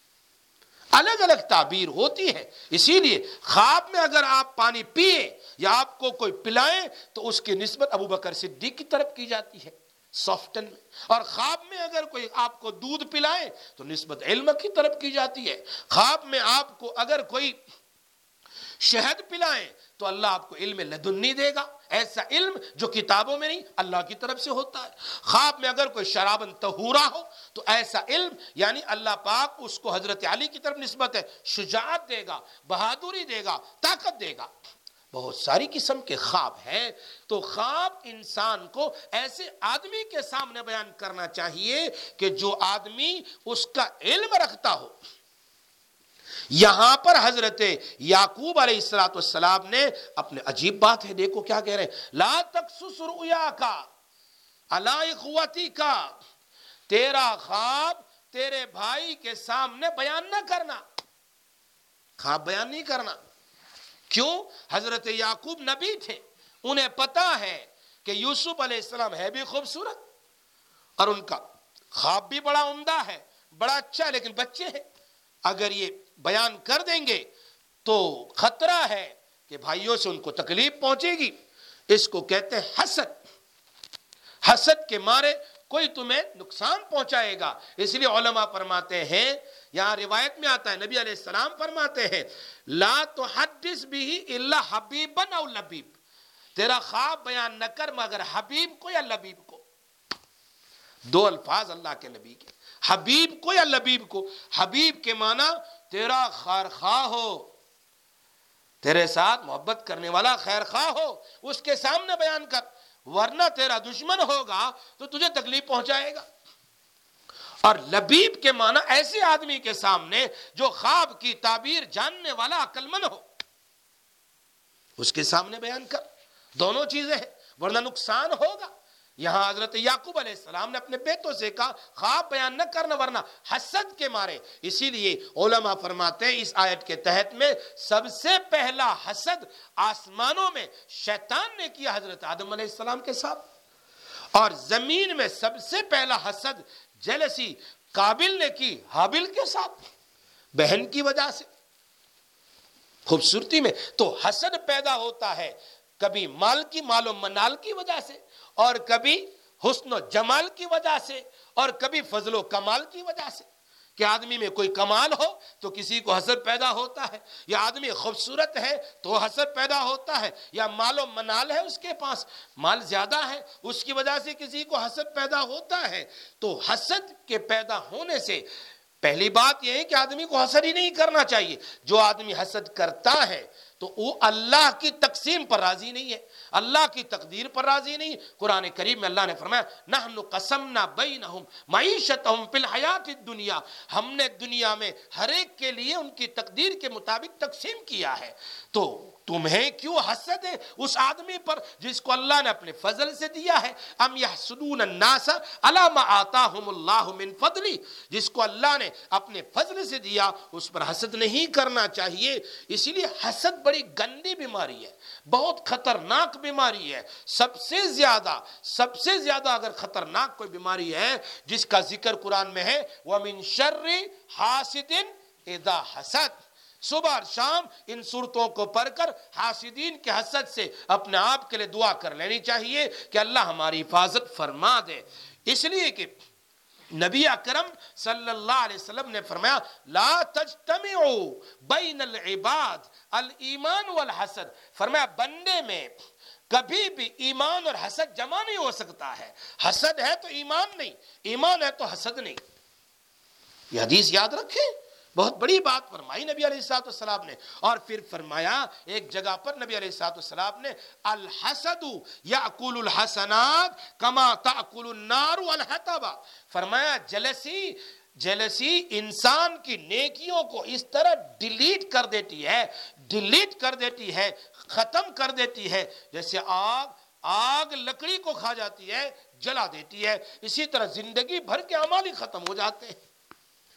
الگ الگ تعبیر ہوتی ہے۔ اسی لیے خواب میں اگر آپ پانی پیئے یا آپ کو کوئی پلائیں تو اس کی نسبت ابو بکر صدیق کی طرف کی جاتی ہے سافٹن میں، اور خواب میں اگر کوئی آپ کو دودھ پلائے تو نسبت علم کی طرف کی جاتی ہے۔ خواب میں آپ کو اگر کوئی شہد پلائیں تو اللہ آپ کو علم لدنی دے گا، ایسا علم جو کتابوں میں نہیں، اللہ کی طرف سے ہوتا ہے۔ خواب میں اگر کوئی شرابن طہورا ہو تو ایسا علم یعنی اللہ پاک اس کو حضرت علی کی طرف نسبت ہے، شجاعت دے گا، بہادری دے گا، طاقت دے گا۔ بہت ساری قسم کے خواب ہیں، تو خواب انسان کو ایسے آدمی کے سامنے بیان کرنا چاہیے کہ جو آدمی اس کا علم رکھتا ہو۔ یہاں پر حضرت یعقوب علیہ الصلوۃ والسلام نے اپنے عجیب بات ہے، دیکھو کیا کہہ رہے ہیں، لا تقصص رؤیاک علی اخوتک، تیرا خواب تیرے بھائی کے سامنے بیان نہ کرنا، خواب بیان نہیں کرنا۔ کیوں؟ حضرت یعقوب نبی تھے، انہیں پتا ہے کہ یوسف علیہ السلام ہے بھی خوبصورت اور ان کا خواب بھی بڑا عمدہ ہے، بڑا اچھا ہے، لیکن بچے ہیں، اگر یہ بیان کر دیں گے تو خطرہ ہے کہ بھائیوں سے ان کو تکلیف پہنچے گی۔ اس کو کہتے ہیں حسد، حسد کے مارے کوئی تمہیں نقصان پہنچائے گا۔ اس لیے علماء فرماتے ہیں، یہاں روایت میں آتا ہے نبی علیہ السلام فرماتے ہیں لا تحدث به الا حبیبا او لبیب، تیرا خواب بیان نہ کر مگر حبیب کو یا لبیب کو۔ دو الفاظ اللہ کے نبی کے، حبیب کو یا لبیب کو۔ حبیب کے معنی تیرا خیر خواہ ہو، تیرے ساتھ محبت کرنے والا خیر خواہ ہو، اس کے سامنے بیان کر، ورنہ تیرا دشمن ہوگا تو تجھے تکلیف پہنچائے گا۔ اور لبیب کے معنی ایسے آدمی کے سامنے جو خواب کی تعبیر جاننے والا عقل مند ہو، اس کے سامنے بیان کر، دونوں چیزیں ہیں، ورنہ نقصان ہوگا۔ یہاں حضرت یعقوب علیہ السلام نے اپنے بیٹوں سے کہا خواب بیان نہ کرنا ورنہ حسد کے مارے۔ اسی لیے علماء فرماتے ہیں اس آیت کے تحت میں سب سے پہلا حسد آسمانوں میں شیطان نے کیا حضرت آدم علیہ السلام کے ساتھ، اور زمین میں سب سے پہلا حسد جیلسی قابل نے کی حابل کے ساتھ، بہن کی وجہ سے، خوبصورتی میں۔ تو حسد پیدا ہوتا ہے کبھی مال کی مال و منال کی وجہ سے، اور کبھی حسن و جمال کی وجہ سے، اور کبھی فضل و کمال کی وجہ سے، کہ آدمی میں کوئی کمال ہو تو کسی کو حسد پیدا ہوتا ہے، یا آدمی خوبصورت ہے تو حسد پیدا ہوتا ہے، یا مال و منال ہے، اس کے پاس مال زیادہ ہے اس کی وجہ سے کسی کو حسد پیدا ہوتا ہے۔ تو حسد کے پیدا ہونے سے پہلی بات یہ ہے کہ آدمی کو حسد ہی نہیں کرنا چاہیے۔ جو آدمی حسد کرتا ہے تو وہ اللہ کی تقسیم پر راضی نہیں ہے، اللہ کی تقدیر پر راضی نہیں۔ قرآن کریم میں اللہ نے فرمایا نحن قسمنا بینہم معیشتہم فی الحیات الدنیا، ہم نے دنیا میں ہر ایک کے لیے ان کی تقدیر کے مطابق تقسیم کیا ہے۔ تو تمہیں کیوں حسد ہے اس آدمی پر جس کو اللہ نے اپنے فضل سے دیا ہے؟ ام یحسدون الناس علی ما آتاہم اللہ من فضلی، جس کو اللہ نے اپنے فضل سے دیا اس پر حسد نہیں کرنا چاہیے۔ اسی لیے حسد بڑی گندی بیماری ہے، بہت خطرناک بیماری ہے۔ سب سے زیادہ سب سے زیادہ اگر خطرناک کوئی بیماری ہے جس کا ذکر قرآن میں ہے وَمِن شَرِّ حَاسِدٍ اِذَا حَسَدٍ، صبح اور شام ان صورتوں کو پڑھ کر حاسدین کے حسد سے اپنے آپ کے لیے دعا کر لینی چاہیے کہ اللہ ہماری حفاظت فرما دے۔ اس لیے کہ نبی اکرم صلی اللہ علیہ وسلم نے فرمایا لا تجتمعوا بین العباد الایمان والحسد، فرمایا بندے میں کبھی بھی ایمان اور حسد جمع نہیں ہو سکتا ہے۔ حسد ہے تو ایمان نہیں، ایمان ہے تو حسد نہیں۔ یہ حدیث یاد رکھیں، بہت بڑی بات فرمائی نبی علیہ الصلوۃ والسلام نے۔ اور پھر فرمایا ایک جگہ پر نبی علیہ الصلوۃ والسلام نے الحسد یاکل الحسنات کما تاکل النار الحطب، فرمایا جلسی جیلسی انسان کی نیکیوں کو اس طرح ڈیلیٹ کر دیتی ہے ڈیلیٹ کر دیتی ہے ختم کر دیتی ہے جیسے آگ آگ لکڑی کو کھا جاتی ہے، جلا دیتی ہے، اسی طرح زندگی بھر کے اعمال ہی ختم ہو جاتے ہیں۔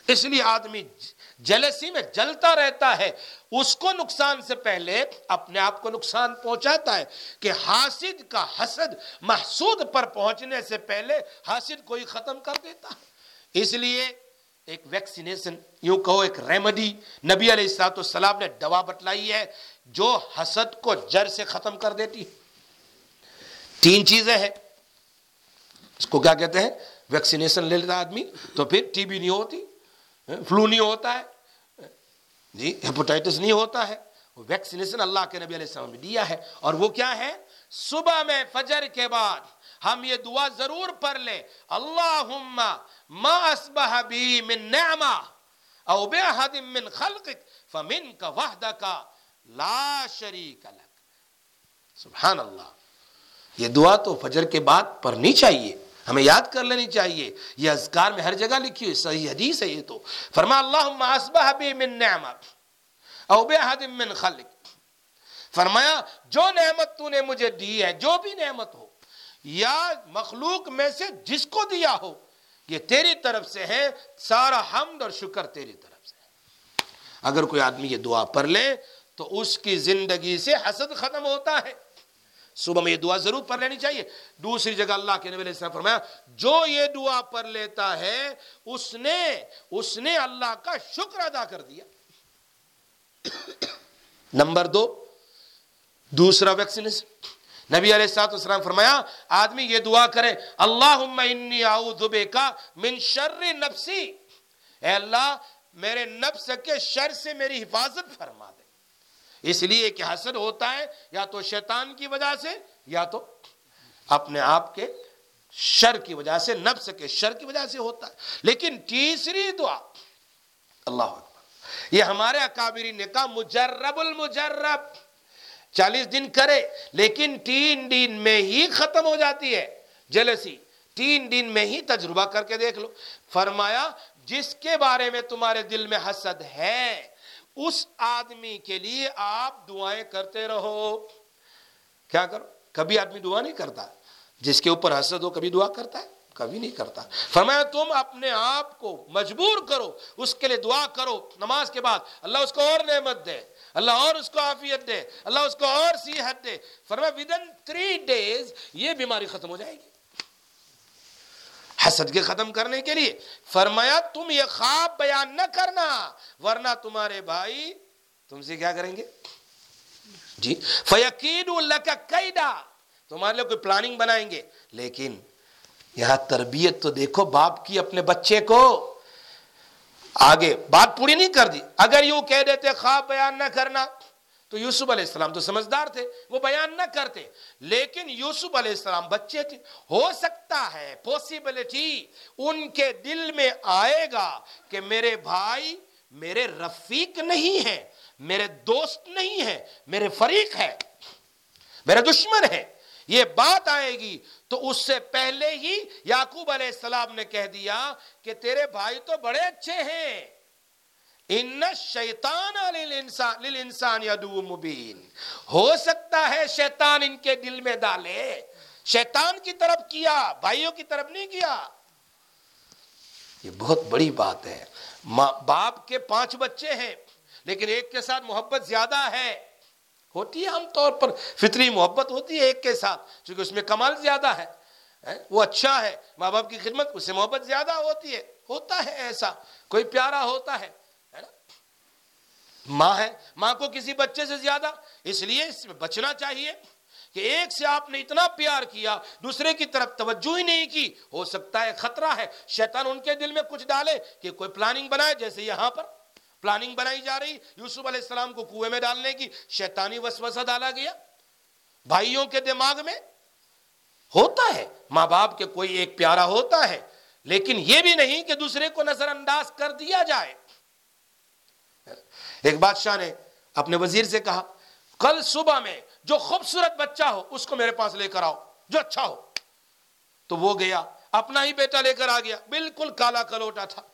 اس لیے آدمی جلسی میں جلتا رہتا ہے، اس کو نقصان سے پہلے اپنے آپ کو نقصان پہنچاتا ہے کہ حاسد کا حسد محسود پر پہنچنے سے پہلے حاسد کو ہی ختم کر دیتا ہے۔ اس لیے ایک ویکسینیشن، یوں کہو ایک ریمیڈی نبی علیہ الصلوۃ والسلام نے دوا بتلائی ہے جو حسد کو جڑ سے ختم کر دیتی ہے۔ تین چیزیں ہیں، اس کو کیا کہتے ہیں؟ ویکسینیشن لے لیتا آدمی تو پھر ٹی بی نہیں ہوتی، فلو نہیں ہوتا ہے، جی ہیپاٹائٹس نہیں ہوتا ہے۔ ویکسینیشن اللہ کے نبی علیہ السلام نے دیا ہے، اور وہ کیا ہے؟ صبح میں فجر کے بعد ہم یہ دعا ضرور پڑھ لیں، اللہم ما اصبح بی من نعمہ او باحد من خلقک فمنک وحدک لا شریک لک۔ سبحان اللہ، یہ دعا تو فجر کے بعد پڑھنی چاہیے، ہمیں یاد کر لینی چاہیے، یہ اذکار میں ہر جگہ لکھی ہوئی صحیح حدیث ہے۔ یہ تو فرما اللہم اصبح بی من نعمہ او باحد من خلق، فرمایا جو نعمت تو نے مجھے دی ہے، جو بھی نعمت ہو یا مخلوق میں سے جس کو دیا ہو، یہ تیری طرف سے ہے، سارا حمد اور شکر تیری طرف سے ہے۔ اگر کوئی آدمی یہ دعا پڑھ لے تو اس کی زندگی سے حسد ختم ہوتا ہے۔ صبح میں یہ دعا ضرور پڑھ لینی چاہیے۔ دوسری جگہ اللہ کے نبی علیہ السلام فرمایا جو یہ دعا پڑھ لیتا ہے اس نے اس نے اللہ کا شکر ادا کر دیا۔ نمبر دو، دوسرا ویکسینیشن، نبی علیہ الصلوۃ والسلام فرمایا آدمی یہ دعا کرے، اللہم انی اعوذ بک من شر نفسی، اے اللہ میرے نفس کے شر سے میری حفاظت فرما دے۔ اس لیے کہ حسد ہوتا ہے یا تو شیطان کی وجہ سے یا تو اپنے آپ کے شر کی وجہ سے، نفس کے شر کی وجہ سے ہوتا ہے۔ لیکن تیسری دعا، اللہ اکبر، یہ ہمارے اکابرین نے کہا مجرب المجرب، چالیس دن کرے لیکن تین دن میں ہی ختم ہو جاتی ہے جیلسی، تین دن میں ہی تجربہ کر کے دیکھ لو۔ فرمایا جس کے بارے میں تمہارے دل میں حسد ہے اس آدمی کے لیے آپ دعائیں کرتے رہو۔ کیا کرو؟ کبھی آدمی دعا نہیں کرتا، جس کے اوپر حسد ہو کبھی دعا کرتا ہے؟ کبھی نہیں کرتا۔ فرمایا تم اپنے آپ کو مجبور کرو، اس کے لیے دعا کرو نماز کے بعد، اللہ اس کو اور نعمت دے، اللہ اور اس کو عافیت دے، اللہ اس کو اور صحت دے۔ فرمایا ودن تھری ڈیز یہ بیماری ختم ہو جائے گی، حسد کے ختم کرنے کے لیے۔ فرمایا تم یہ خواب بیان نہ کرنا ورنہ تمہارے بھائی تم سے کیا کریں گے؟ جی فَيَكِيدُ لَكَ كَيْدًا، تمہارے لیے کوئی پلاننگ بنائیں گے۔ لیکن یہاں تربیت تو دیکھو باپ کی اپنے بچے کو، آگے بات پوری نہیں کر دی۔ اگر یوں کہہ دیتے خواب بیان نہ کرنا تو یوسف علیہ السلام تو سمجھدار تھے، وہ بیان نہ کرتے، لیکن یوسف علیہ السلام بچے تھے۔ ہو سکتا ہے پوسیبلٹی ان کے دل میں آئے گا کہ میرے بھائی میرے رفیق نہیں ہے، میرے دوست نہیں ہے، میرے فریق ہے، میرے دشمن ہے، یہ بات آئے گی تو اس سے پہلے ہی یعقوب علیہ السلام نے کہہ دیا کہ تیرے بھائی تو بڑے اچھے ہیں، ان الشیطان للانسان للانسان عدو مبین، ہو سکتا ہے شیطان ان کے دل میں ڈالے، شیطان کی طرف کیا، بھائیوں کی طرف نہیں کیا۔ یہ بہت بڑی بات ہے۔ ماں باپ کے پانچ بچے ہیں لیکن ایک کے ساتھ محبت زیادہ ہے، ہوتی ہے عام طور پر فطری محبت ہوتی ہے ایک کے ساتھ، چونکہ اس میں کمال زیادہ ہے، وہ اچھا ہے، ماں باپ کی خدمت، اس سے محبت زیادہ ہوتی ہے، ہوتا ہے ایسا، کوئی پیارا ہوتا ہے، ماں ہے، ماں کو کسی بچے سے زیادہ، اس لیے اس میں بچنا چاہیے کہ ایک سے آپ نے اتنا پیار کیا دوسرے کی طرف توجہ ہی نہیں کی، ہو سکتا ہے خطرہ ہے شیطان ان کے دل میں کچھ ڈالے کہ کوئی پلاننگ بنائے، جیسے یہاں پر پلاننگ بنائی جا رہی یوسف علیہ السلام کو کنویں میں ڈالنے کی، شیطانی وسوسہ ڈالا گیا بھائیوں کے دماغ میں۔ ہوتا ہے ماں باپ کے کوئی ایک پیارا ہوتا ہے، لیکن یہ بھی نہیں کہ دوسرے کو نظر انداز کر دیا جائے۔ ایک بادشاہ نے اپنے وزیر سے کہا کل صبح میں جو خوبصورت بچہ ہو اس کو میرے پاس لے کر آؤ، جو اچھا ہو۔ تو وہ گیا، اپنا ہی بیٹا لے کر آ گیا، بالکل کالا کلوٹا تھا،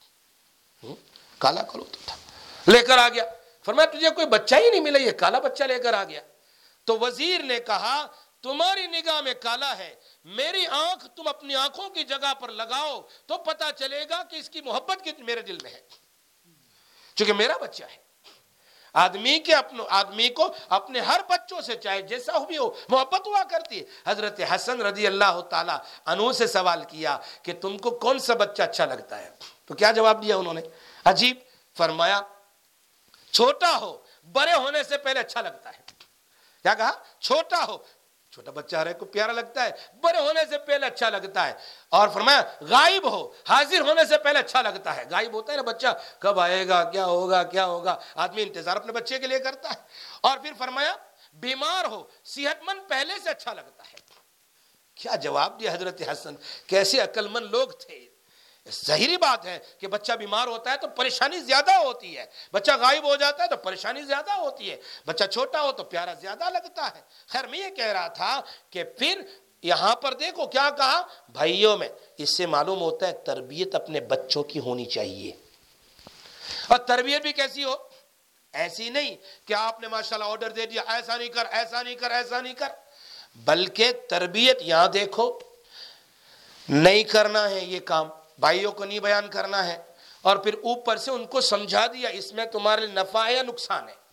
کالا کلوٹا تھا، لے کر آ گیا۔ فرمایا تجھے کوئی بچہ ہی نہیں ملا، یہ کالا بچہ لے کر آ گیا۔ تو وزیر نے کہا تمہاری نگاہ میں کالا ہے، میری آنکھ تم اپنی آنکھوں کی جگہ پر لگاؤ تو پتہ چلے گا کہ اس کی محبت کتنی میرے دل میں ہے، چونکہ میرا بچہ ہے۔ آدمی کے اپنے آدمی کو اپنے ہر بچوں سے چاہے جیسا بھی ہو محبت ہوا کرتی ہے۔ حضرت حسن رضی اللہ تعالی عنہ سے سوال کیا کہ تم کو کون سا بچہ اچھا لگتا ہے؟ تو کیا جواب دیا انہوں نے؟ عجیب، فرمایا چھوٹا ہو بڑے ہونے سے پہلے اچھا لگتا ہے۔ کیا کہا؟ چھوٹا ہو، چھوٹا بچہ ہر ایک کو پیارا لگتا ہے، بڑے ہونے سے پہلے اچھا لگتا ہے۔ اور فرمایا غائب ہو، حاضر ہونے سے پہلے اچھا لگتا ہے۔ غائب ہوتا ہے نا بچہ، کب آئے گا، کیا ہوگا کیا ہوگا، آدمی انتظار اپنے بچے کے لیے کرتا ہے۔ اور پھر فرمایا بیمار ہو، صحت مند پہلے سے اچھا لگتا ہے۔ کیا جواب دیا حضرت حسن، کیسے عقل مند لوگ تھے۔ ظاہری بات ہے کہ بچہ بیمار ہوتا ہے تو پریشانی زیادہ ہوتی ہے، بچہ غائب ہو جاتا ہے تو پریشانی زیادہ ہوتی ہے، بچہ چھوٹا ہو تو پیارا زیادہ لگتا ہے۔ خیر میں یہ کہہ رہا تھا کہ پھر یہاں پر دیکھو کیا کہا، بھائیوں میں اس سے معلوم ہوتا ہے تربیت اپنے بچوں کی ہونی چاہیے۔ اور تربیت بھی کیسی ہو؟ ایسی نہیں کہ آپ نے ماشاءاللہ آرڈر دے دیا ایسا نہیں کر ایسا نہیں کر ایسا نہیں کر، بلکہ تربیت یہاں دیکھو نہیں کرنا ہے یہ کام، بھائیوں کو نہیں بیان کرنا ہے، اور پھر اوپر سے ان کو سمجھا دیا اس میں تمہارے نفع ہے یا نقصان ہے۔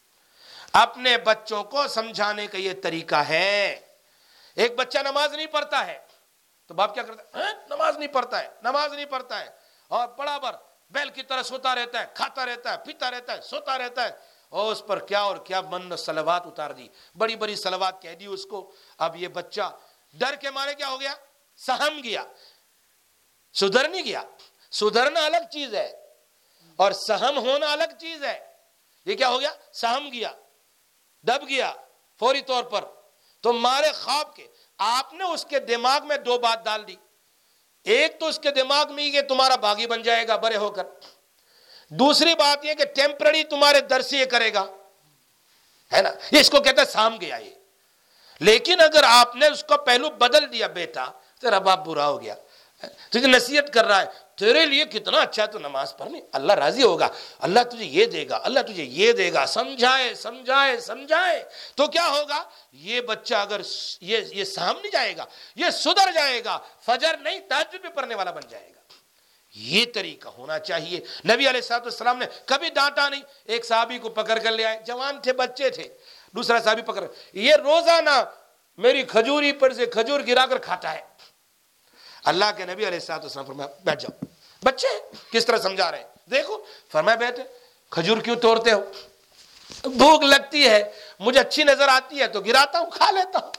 اپنے بچوں کو سمجھانے کا یہ طریقہ ہے۔ ایک بچہ نماز نہیں پڑھتا ہے تو باپ کیا کرتا ہے؟ نماز نہیں پڑھتا ہے نماز نہیں پڑھتا ہے اور برابر بیل کی طرح سوتا رہتا ہے، کھاتا رہتا ہے، پیتا رہتا ہے، سوتا رہتا ہے، اور اس پر کیا اور کیا من صلوات اتار دی، بڑی بڑی صلوات کہہ دی اس کو۔ اب یہ بچہ ڈر کے مارے کیا ہو گیا؟ سہم گیا، سدھر نہیں گیا۔ سدھرنا الگ چیز ہے اور سہم ہونا الگ چیز ہے۔ یہ کیا ہو گیا؟ سہم گیا، دب گیا فوری طور پر۔ تو مارے خواب کے آپ نے اس کے دماغ میں دو بات ڈال دی، ایک تو اس کے دماغ میں یہ تمہارا باغی بن جائے گا بڑے ہو کر، دوسری بات یہ کہ ٹیمپرری تمہارے در سے یہ کرے گا، ہے نا، یہ اس کو کہتا ہے سام گیا یہ۔ لیکن اگر آپ نے اس کو پہلو بدل دیا، بیٹا تیرا باپ برا ہو گیا، تجھے نصیحت کر رہا ہے، تیرے لیے کتنا اچھا ہے تو نماز پڑھنی، اللہ راضی ہوگا، اللہ تجھے یہ دے گا، اللہ تجھے یہ دے گا، سمجھائے سمجھائے سمجھائے تو کیا ہوگا؟ یہ بچہ اگر یہ یہ سامنے جائے گا، یہ سدھر جائے گا، فجر نہیں تہجد بھی پڑھنے والا بن جائے گا۔ یہ طریقہ ہونا چاہیے۔ نبی علیہ الصلوۃ والسلام نے کبھی ڈانٹا نہیں۔ ایک صحابی کو پکڑ کر لے آئے، جوان تھے، بچے تھے، دوسرا صحابی پکڑ، یہ روزانہ میری کھجوری پر سے کھجور گرا کر کھاتا ہے۔ اللہ کے نبی علیہ الصلوۃ والسلام فرمایا بیٹھ جاؤ، بچے کس طرح سمجھا رہے ہیں دیکھو، فرمایا بیٹھے، کھجور کیوں توڑتے ہو؟ بھوک لگتی ہے، مجھے اچھی نظر آتی ہے تو گراتا ہوں، کھا لیتا ہوں۔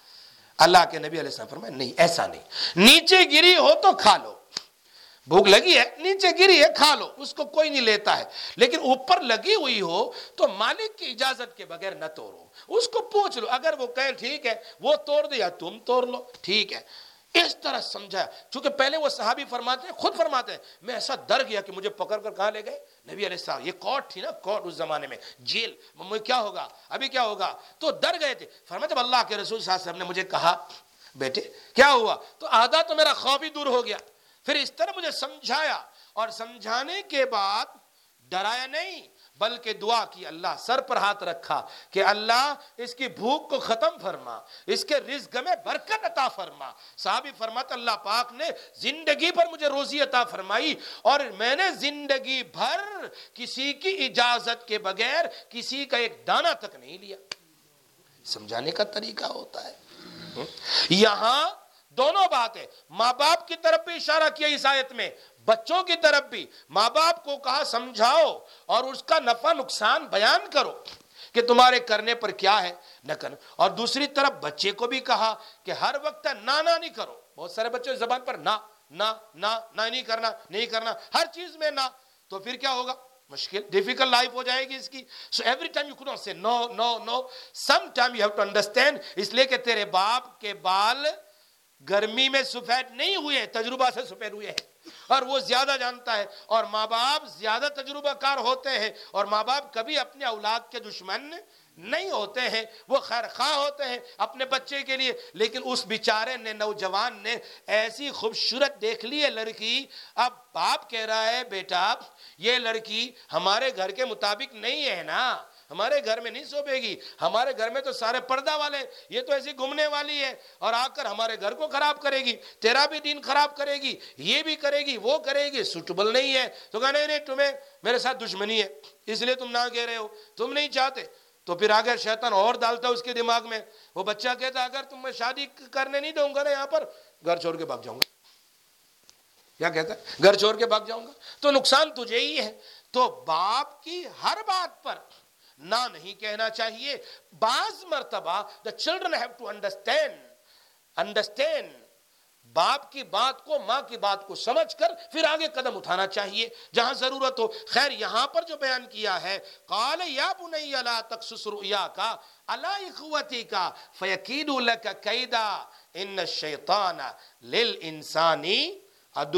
اللہ کے نبی علیہ السلام فرمایا نہیں، ایسا نہیں، نیچے گری ہو تو کھا لو، بھوک لگی ہے نیچے گری ہے کھا لو، اس کو کوئی نہیں لیتا ہے، لیکن اوپر لگی ہوئی ہو تو مالک کی اجازت کے بغیر نہ توڑو، اس کو پوچھ لو، اگر وہ کہے ٹھیک ہے وہ توڑ دے یا تم توڑ لو ٹھیک ہے، اس طرح سمجھایا۔ چونکہ پہلے وہ صحابی فرماتے ہیں، خود فرماتے ہیں، میں ایسا ڈر گیا کہ مجھے پکڑ کر کہاں لے گئے نبی علیہ السلام، یہ کورٹ تھی نا، کورٹ اس زمانے میں، جیل، مجھے کیا ہوگا ابھی کیا ہوگا، تو ڈر گئے تھے۔ فرمایا جب اللہ کے رسول صلی اللہ علیہ وسلم نے مجھے کہا بیٹے کیا ہوا، تو آدھا تو میرا خوف ہی دور ہو گیا۔ پھر اس طرح مجھے سمجھایا، اور سمجھانے کے بعد ڈرایا نہیں بلکہ دعا کی، اللہ سر پر ہاتھ رکھا کہ اللہ اس کی بھوک کو ختم فرما، اس کے رزق میں برکت عطا فرما۔ صحابی فرماتا اللہ پاک نے زندگی پر مجھے روزی عطا فرمائی، اور میں نے زندگی بھر کسی کی اجازت کے بغیر کسی کا ایک دانہ تک نہیں لیا۔ سمجھانے کا طریقہ ہوتا ہے۔ یہاں دونوں باتیں، ماں باپ کی طرف بھی اشارہ کیا اس آیت میں، بچوں کی طرف بھی۔ ماں باپ کو کہا سمجھاؤ اور اس کا نفع نقصان بیان کرو کہ تمہارے کرنے پر کیا ہے نہ کرنا، اور دوسری طرف بچے کو بھی کہا کہ ہر وقت نہ نہ نہیں کرو۔ بہت سارے بچے زبان پر نہ نہ نہ نہ نہیں کرنا نہیں کرنا، ہر چیز میں نہ، تو پھر کیا ہوگا؟ مشکل ڈیفیکلٹ لائف ہو جائے گی اس کی۔ So every time you couldn't say no no no, some time you have to understand, اس لیے کہ تیرے باپ کے بال گرمی میں سفید نہیں ہوئے، تجربہ سے سفید ہوئے ہیں، اور وہ زیادہ جانتا ہے، اور ماں باپ زیادہ تجربہ کار ہوتے ہیں، اور ماں باپ کبھی اپنے اولاد کے دشمن نہیں ہوتے ہیں، وہ خیر خواہ ہوتے ہیں اپنے بچے کے لیے۔ لیکن اس بیچارے نے، نوجوان نے ایسی خوبصورت دیکھ لی ہے لڑکی، اب باپ کہہ رہا ہے بیٹا یہ لڑکی ہمارے گھر کے مطابق نہیں ہے نا، ہمارے گھر میں نہیں سوبے گی، ہمارے گھر میں تو سارے پردہ والے، یہ تو ایسی گھومنے والی ہے اور آ کر ہمارے گھر کو خراب کرے گی، تیرا بھی دین خراب کرے گی، یہ بھی کرے گی وہ کرے گی، سوٹیبل نہیں ہے۔ تو کہا نہیں نہیں تمہیں میرے ساتھ دشمنی ہے اس لیے تم نہ کہہ رہے ہو، تم نہیں چاہتے۔ تو پھر آگے شیطان اور ڈالتا اس کے دماغ میں، وہ بچہ کہتا اگر تم میں شادی کرنے نہیں دوں گا نا یہاں پر، گھر چھوڑ کے بھاگ جاؤں گا۔ کیا کہتا ہے؟ گھر چھوڑ کے بھاگ جاؤں گا۔ تو نقصان تجھے ہی ہے۔ تو باپ کی ہر بات پر نہ نہیں کہنا چاہیے۔ بعض مرتبہ the children have to understand understand باپ کی بات کو، ماں کی بات کو سمجھ کر پھر آگے قدم اٹھانا چاہیے جہاں ضرورت ہو۔ خیر یہاں پر جو بیان کیا ہے قال یا بنی لا تقصص رؤیاک علی اخوتک فیکیدوا لک کیدا ان الشیطان للانسان عدو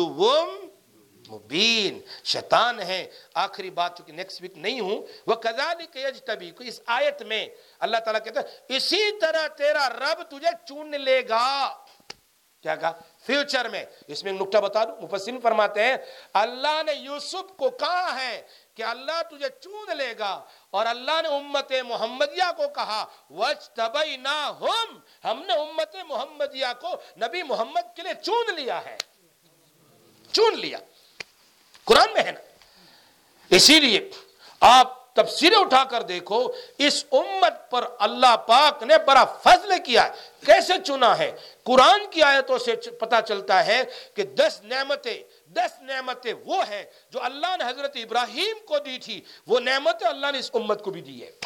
مبین، شیطان ہے۔ آخری بات چونکہ نیکسٹ ویک نہیں ہوں، وَكَذَلِكَ يَجْتَبِيكَ، اس آیت میں اللہ تعالیٰ کہتا ہے اسی طرح تیرا رب تجھے چن لے گا۔ کیا کہا؟ فیوچر میں۔ اس میں ایک نکتہ بتا دوں، مفسرین فرماتے ہیں اللہ نے یوسف کو کہا ہے کہ اللہ تجھے چون لے گا، اور اللہ نے امت محمدیہ کو کہا وَاجْتَبَيْنَاهُمْ، ہم نے امت محمدیہ کو نبی محمد کے لیے چون لیا ہے، چون لیا۔ قرآن میں ہے نا۔ اسی لیے آپ تفسیریں اٹھا کر دیکھو، اس امت پر اللہ پاک نے بڑا فضل کیا ہے۔ کیسے چنا ہے؟ قرآن کی آیتوں سے پتا چلتا ہے کہ دس نعمتیں دس نعمتیں وہ ہیں جو اللہ نے حضرت ابراہیم کو دی تھی، وہ نعمتیں اللہ نے اس امت کو بھی دی ہے۔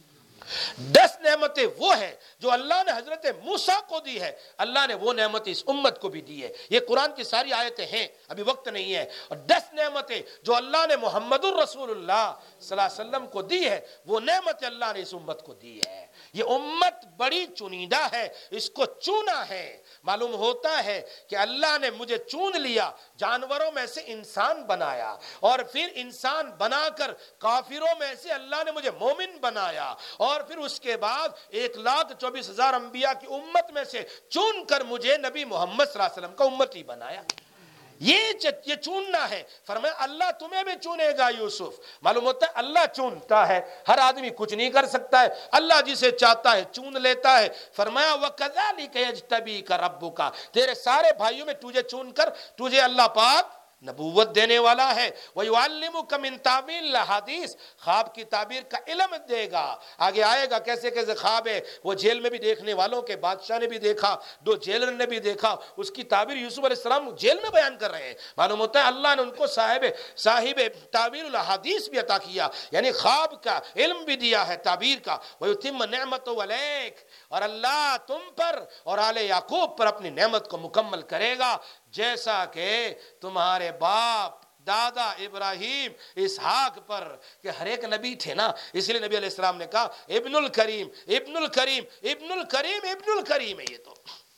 دس نعمتیں وہ ہیں جو اللہ نے حضرت موسیٰ کو دی ہے، اللہ نے وہ نعمتیں اس امت کو بھی دی ہے۔ یہ قرآن کی ساری آیتیں ہیں، ابھی وقت نہیں ہے۔ اور دس نعمتیں جو اللہ نے محمد الرسول اللہ صلی اللہ علیہ وسلم کو دی ہے، وہ نعمتیں اللہ نے اس امت کو دی ہے۔ یہ امت بڑی چنیدہ ہے، اس کو چونا ہے۔ معلوم ہوتا ہے کہ اللہ نے مجھے چون لیا، جانوروں میں سے انسان بنایا، اور پھر انسان بنا کر کافروں میں سے اللہ نے مجھے مومن بنایا، اور پھر اس کے بعد ایک لاکھ چوبیس ہزار انبیاء کی امت میں سے چون کر مجھے نبی محمد صلی اللہ علیہ وسلم کا امتی بنایا۔ یہ یہ چوننا ہے۔ فرمایا اللہ تمہیں بھی چونے گا یوسف۔ معلوم ہوتا ہے اللہ چونتا ہے، ہر آدمی کچھ نہیں کر سکتا ہے، اللہ جسے چاہتا ہے چون لیتا ہے۔ فرمایا وَكَذَلِكَ يَجْتَبِيكَ رَبُّكَ، تیرے سارے بھائیوں میں تجھے چون کر تجھے اللہ پاک نبوت دینے والا ہے۔ وَيُعَلِّمُكَ مِن تَعْوِيلِ الْأَحَادِيثِ، خواب کی تعبیر کا علم دے گا۔ آگے آئے گا کیسے کیسے خواب ہے، وہ جیل میں بھی دیکھنے والوں کے بادشاہ نے بھی دیکھا، دو جیلر نے بھی دیکھا، اس کی تعبیر یوسف علیہ السلام جیل میں بیان کر رہے ہیں۔ معلوم ہوتا ہے اللہ نے ان کو صاحب صاحب تعبیر الاحادیث بھی عطا کیا، یعنی خواب کا علم بھی دیا ہے، تعبیر کا۔ وَيُتِمَّ نِعْمَتَهُ عَلَيْكَ، اور اللہ تم پر اور آل یعقوب پر اپنی نعمت کو مکمل کرے گا، جیسا کہ تمہارے باپ دادا ابراہیم اسحاق پر، کہ ہر ایک نبی تھے نا، اس لیے نبی علیہ السلام نے کہا ابن الکریم ابن الکریم ابن الکریم ابن الکریم ہے۔ یہ تو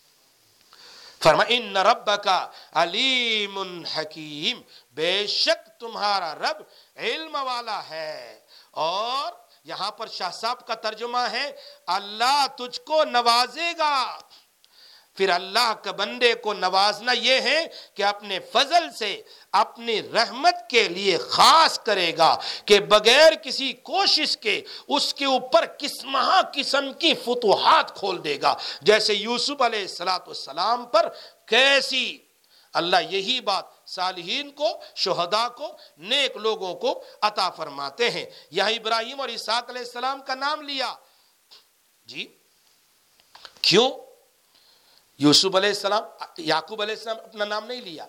فرمایا ان ربک علیم حکیم، بے شک تمہارا رب علم والا ہے۔ اور یہاں پر شاہ صاحب کا ترجمہ ہے اللہ تجھ کو نوازے گا۔ پھر اللہ کا بندے کو نوازنا یہ ہے کہ اپنے فضل سے اپنی رحمت کے لیے خاص کرے گا، کہ بغیر کسی کوشش کے اس کے اوپر قسمہ قسم کی فتوحات کھول دے گا، جیسے یوسف علیہ السلام پر کیسی اللہ یہی بات صالحین کو، شہداء کو، نیک لوگوں کو عطا فرماتے ہیں۔ یہاں ابراہیم اور اسحاق علیہ السلام کا نام لیا، جی کیوں؟ یوسف علیہ السلام یعقوب علیہ السلام اپنا نام نہیں لیا،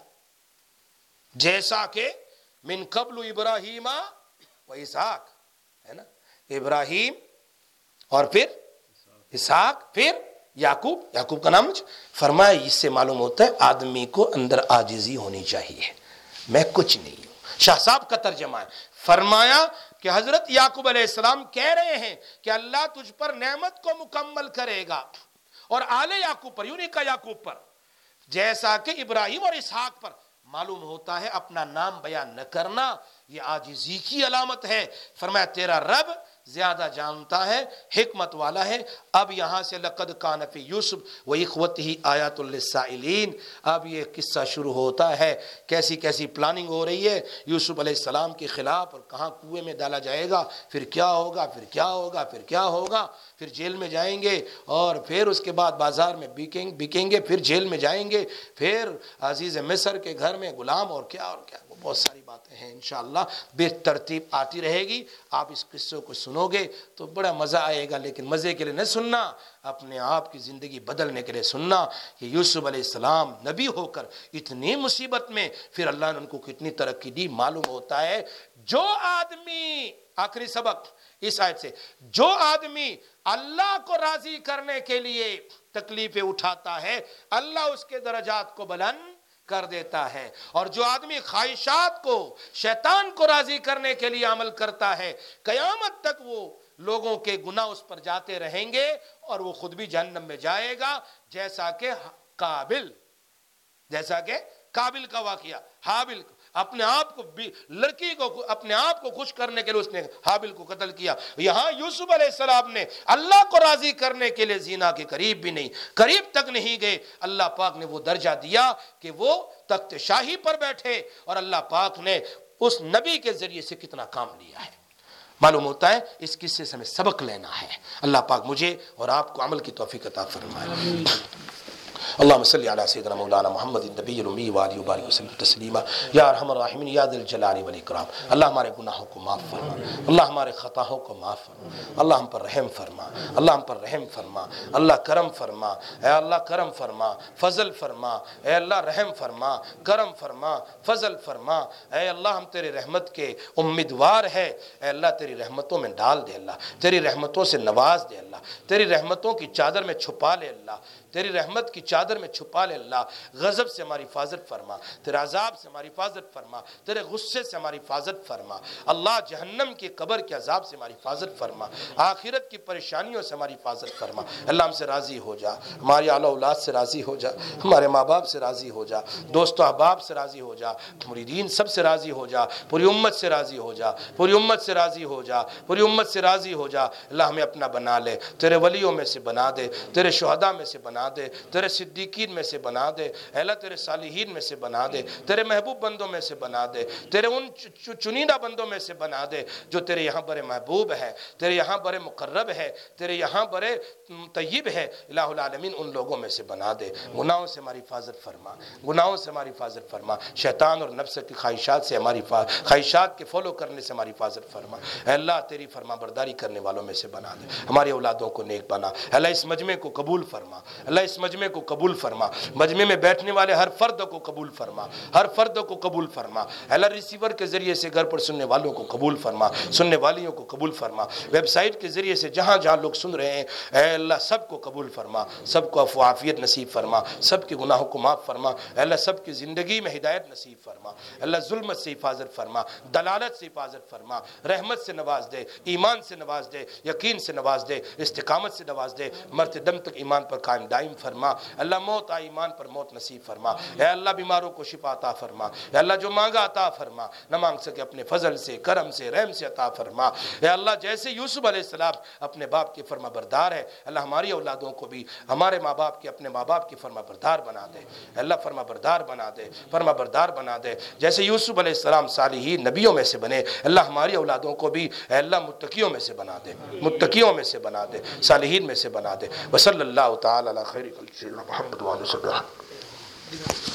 جیسا کہ من قبل ابراہیم و اسحاق ہے نا، ابراہیم اور پھر اسحاق پھر یعقوب، یعقوب کا نام فرمایا۔ اس سے معلوم ہوتا ہے آدمی کو اندر عاجزی ہونی چاہیے، میں کچھ نہیں ہوں۔ شاہ صاحب کا ترجمہ ہے، فرمایا کہ حضرت یعقوب علیہ السلام کہہ رہے ہیں کہ اللہ تجھ پر نعمت کو مکمل کرے گا، اور آل یعقوب پر، یوں نہیں کہا یعقوب پر، جیسا کہ ابراہیم اور اسحاق پر۔ معلوم ہوتا ہے اپنا نام بیان نہ کرنا یہ عاجزی کی علامت ہے۔ فرمایا تیرا رب زیادہ جانتا ہے، حکمت والا ہے۔ اب یہاں سے لقد کان فی یوسف و اخوتہ آیات للسائلین، اب یہ قصہ شروع ہوتا ہے، کیسی کیسی پلاننگ ہو رہی ہے یوسف علیہ السلام کے خلاف، اور کہاں کنویں میں ڈالا جائے گا، پھر کیا ہوگا، پھر کیا ہوگا، پھر کیا ہوگا، پھر جیل میں جائیں گے، اور پھر اس کے بعد بازار میں بکیں بکیں گے، پھر جیل میں جائیں گے، پھر عزیز مصر کے گھر میں غلام، اور کیا اور کیا، وہ بہت ساری باتیں ہیں انشاءاللہ بے ترتیب آتی رہے گی۔ آپ اس قصے کو سنو گے تو بڑا مزہ آئے گا، لیکن مزے کے لیے نہ سننا، اپنے آپ کی زندگی بدلنے کے لیے سننا کہ یوسف علیہ السلام نبی ہو کر اتنی مصیبت میں، پھر اللہ نے ان کو کتنی ترقی دی۔ معلوم ہوتا ہے جو آدمی، آخری سبق اس آیت سے، جو آدمی اللہ کو راضی کرنے کے لیے تکلیفیں اٹھاتا ہے، اللہ اس کے درجات کو بلند کر دیتا ہے، اور جو آدمی خواہشات کو، شیطان کو راضی کرنے کے لیے عمل کرتا ہے، قیامت تک وہ لوگوں کے گناہ اس پر جاتے رہیں گے، اور وہ خود بھی جہنم میں جائے گا، جیسا کہ قابل جیسا کہ قابل کا واقعہ، حابل اپنے آپ کو بھی، لڑکی کو اپنے آپ کو خوش کرنے کے لیے اس نے حابل کو قتل کیا۔ یہاں یوسف علیہ السلام نے اللہ کو راضی کرنے کے لیے زنا کے قریب بھی نہیں، قریب تک نہیں گئے، اللہ پاک نے وہ درجہ دیا کہ وہ تخت شاہی پر بیٹھے، اور اللہ پاک نے اس نبی کے ذریعے سے کتنا کام لیا ہے۔ معلوم ہوتا ہے اس قصے سے ہمیں سبق لینا ہے۔ اللہ پاک مجھے اور آپ کو عمل کی توفیق عطا فرمائے۔ اللہم صلی علی سیدنا مولانا محمد النبی الامی وآلہ وبارک وسلم تسلیما، یا ارحم الراحمین یا ذی الجلال والاکرام۔ اللہ ہمارے گناہوں کو معاف فرما، اللہ ہمارے خطاؤں کو معاف فرما، اللہ ہم پر رحم فرما، اللہ ہم پر رحم فرما، اللہ کرم فرما، اے اللہ کرم فرما، فضل فرما، اے اللہ رحم فرما، کرم فرما، فضل فرما، اے اللہ ہم تیرے رحمت کے امیدوار ہے، اے اللہ تیری رحمتوں میں ڈال دے، اللہ تیری رحمتوں سے نواز دے، اللہ تیری رحمتوں کی چادر میں چھپا لے، اللہ تیری رحمت کی چادر میں چھپا لے، اللہ غضب سے ہماری حفاظت فرما، تیرے عذاب سے ہماری حفاظت فرما، تیرے غصے سے ہماری حفاظت فرما، اللہ جہنم کی قبر کے عذاب سے ہماری حفاظت فرما، آخرت کی پریشانیوں سے ہماری حفاظت فرما۔ اللہ ہم سے راضی ہو جا، ہماری اعلیٰ اولاد سے راضی ہو جا، ہمارے ماں باپ سے راضی ہو جا، دوست و احباب سے راضی ہو جا، مریدین سب سے راضی ہو جا، پوری امت سے راضی ہو جا، پوری امت سے راضی ہو جا، پوری امت سے راضی ہو جا۔ اللہ ہمیں اپنا بنا لے، تیرے ولیوں میں سے بنا دے، تیرے شہداء میں سے بنا دے، تیرے صدیقین میں سے بنا دے، اے اللہ تیرے صالحین میں سے بنا دے، تیرے محبوب بندوں میں سے بنا دے، تیرے ان چنیدہ بندوں میں سے بنا دے جو تیرے یہاں بڑے محبوب ہے، تیرے یہاں بڑے مقرب ہے، تیرے یہاں بڑے طیب ہے۔ الہ العالمین ان لوگوں میں سے بنا دے۔ گناہوں سے ہماری حفاظت فرما، گناہوں سے ہماری حفاظت فرما، شیطان اور نفس کی خواہشات سے ہماری خواہشات کے فالو کرنے سے ہماری حفاظت فرما۔ اے اللہ تیری فرما برداری کرنے والوں میں سے بنا دے، ہماری اولادوں کو نیک بنا۔ اللہ اس مجمع کو قبول فرما، اللہ اس مجمع کو قبول فرما، مجمع میں بیٹھنے والے ہر فرد کو قبول فرما، ہر فرد کو قبول فرما۔ اللہ ریسیور کے ذریعے سے گھر پر سننے والوں کو قبول فرما، سننے والیوں کو قبول فرما، ویب سائٹ کے ذریعے سے جہاں جہاں لوگ سن رہے ہیں، اے اللہ سب کو قبول فرما، سب کو عفو عافیت نصیب فرما، سب کے گناہوں کو معاف فرما، اے اللہ سب کی زندگی میں ہدایت نصیب فرما، اللہ ظلمت سے حفاظت فرما، دلالت سے حفاظت فرما، رحمت سے نواز دے، ایمان سے نواز دے، یقین سے نواز دے، استقامت سے نواز دے، مرتے دم تک ایمان پر قائم دائم فرما۔ اللہ موت آ ایمان پر موت نصیب فرما، اے اللہ بیماروں کو شفا عطا فرما، اے اللہ جو مانگا عطا فرما، نہ مانگ سکے اپنے فضل سے، کرم سے، رحم سے عطا فرما۔ اے اللہ جیسے یوسف علیہ السلام اپنے باپ کے فرما بردار ہے، اللہ ہماری اولادوں کو بھی ہمارے ماں باپ کے، اپنے ماں باپ کی فرما بردار بنا دے، اے اللہ فرما بردار بنا دے، فرما بردار بنا دے، جیسے یوسف علیہ السلام صالحین نبیوں میں سے بنے، اللہ ہماری اولادوں کو بھی اے اللہ متقیوں میں سے بنا دے، متقیوں میں سے بنا دے، صالحین میں سے بنا دے۔ وصلی اللہ تعالی علی خیر خلق سیدنا محمد وعلی صلی اللہ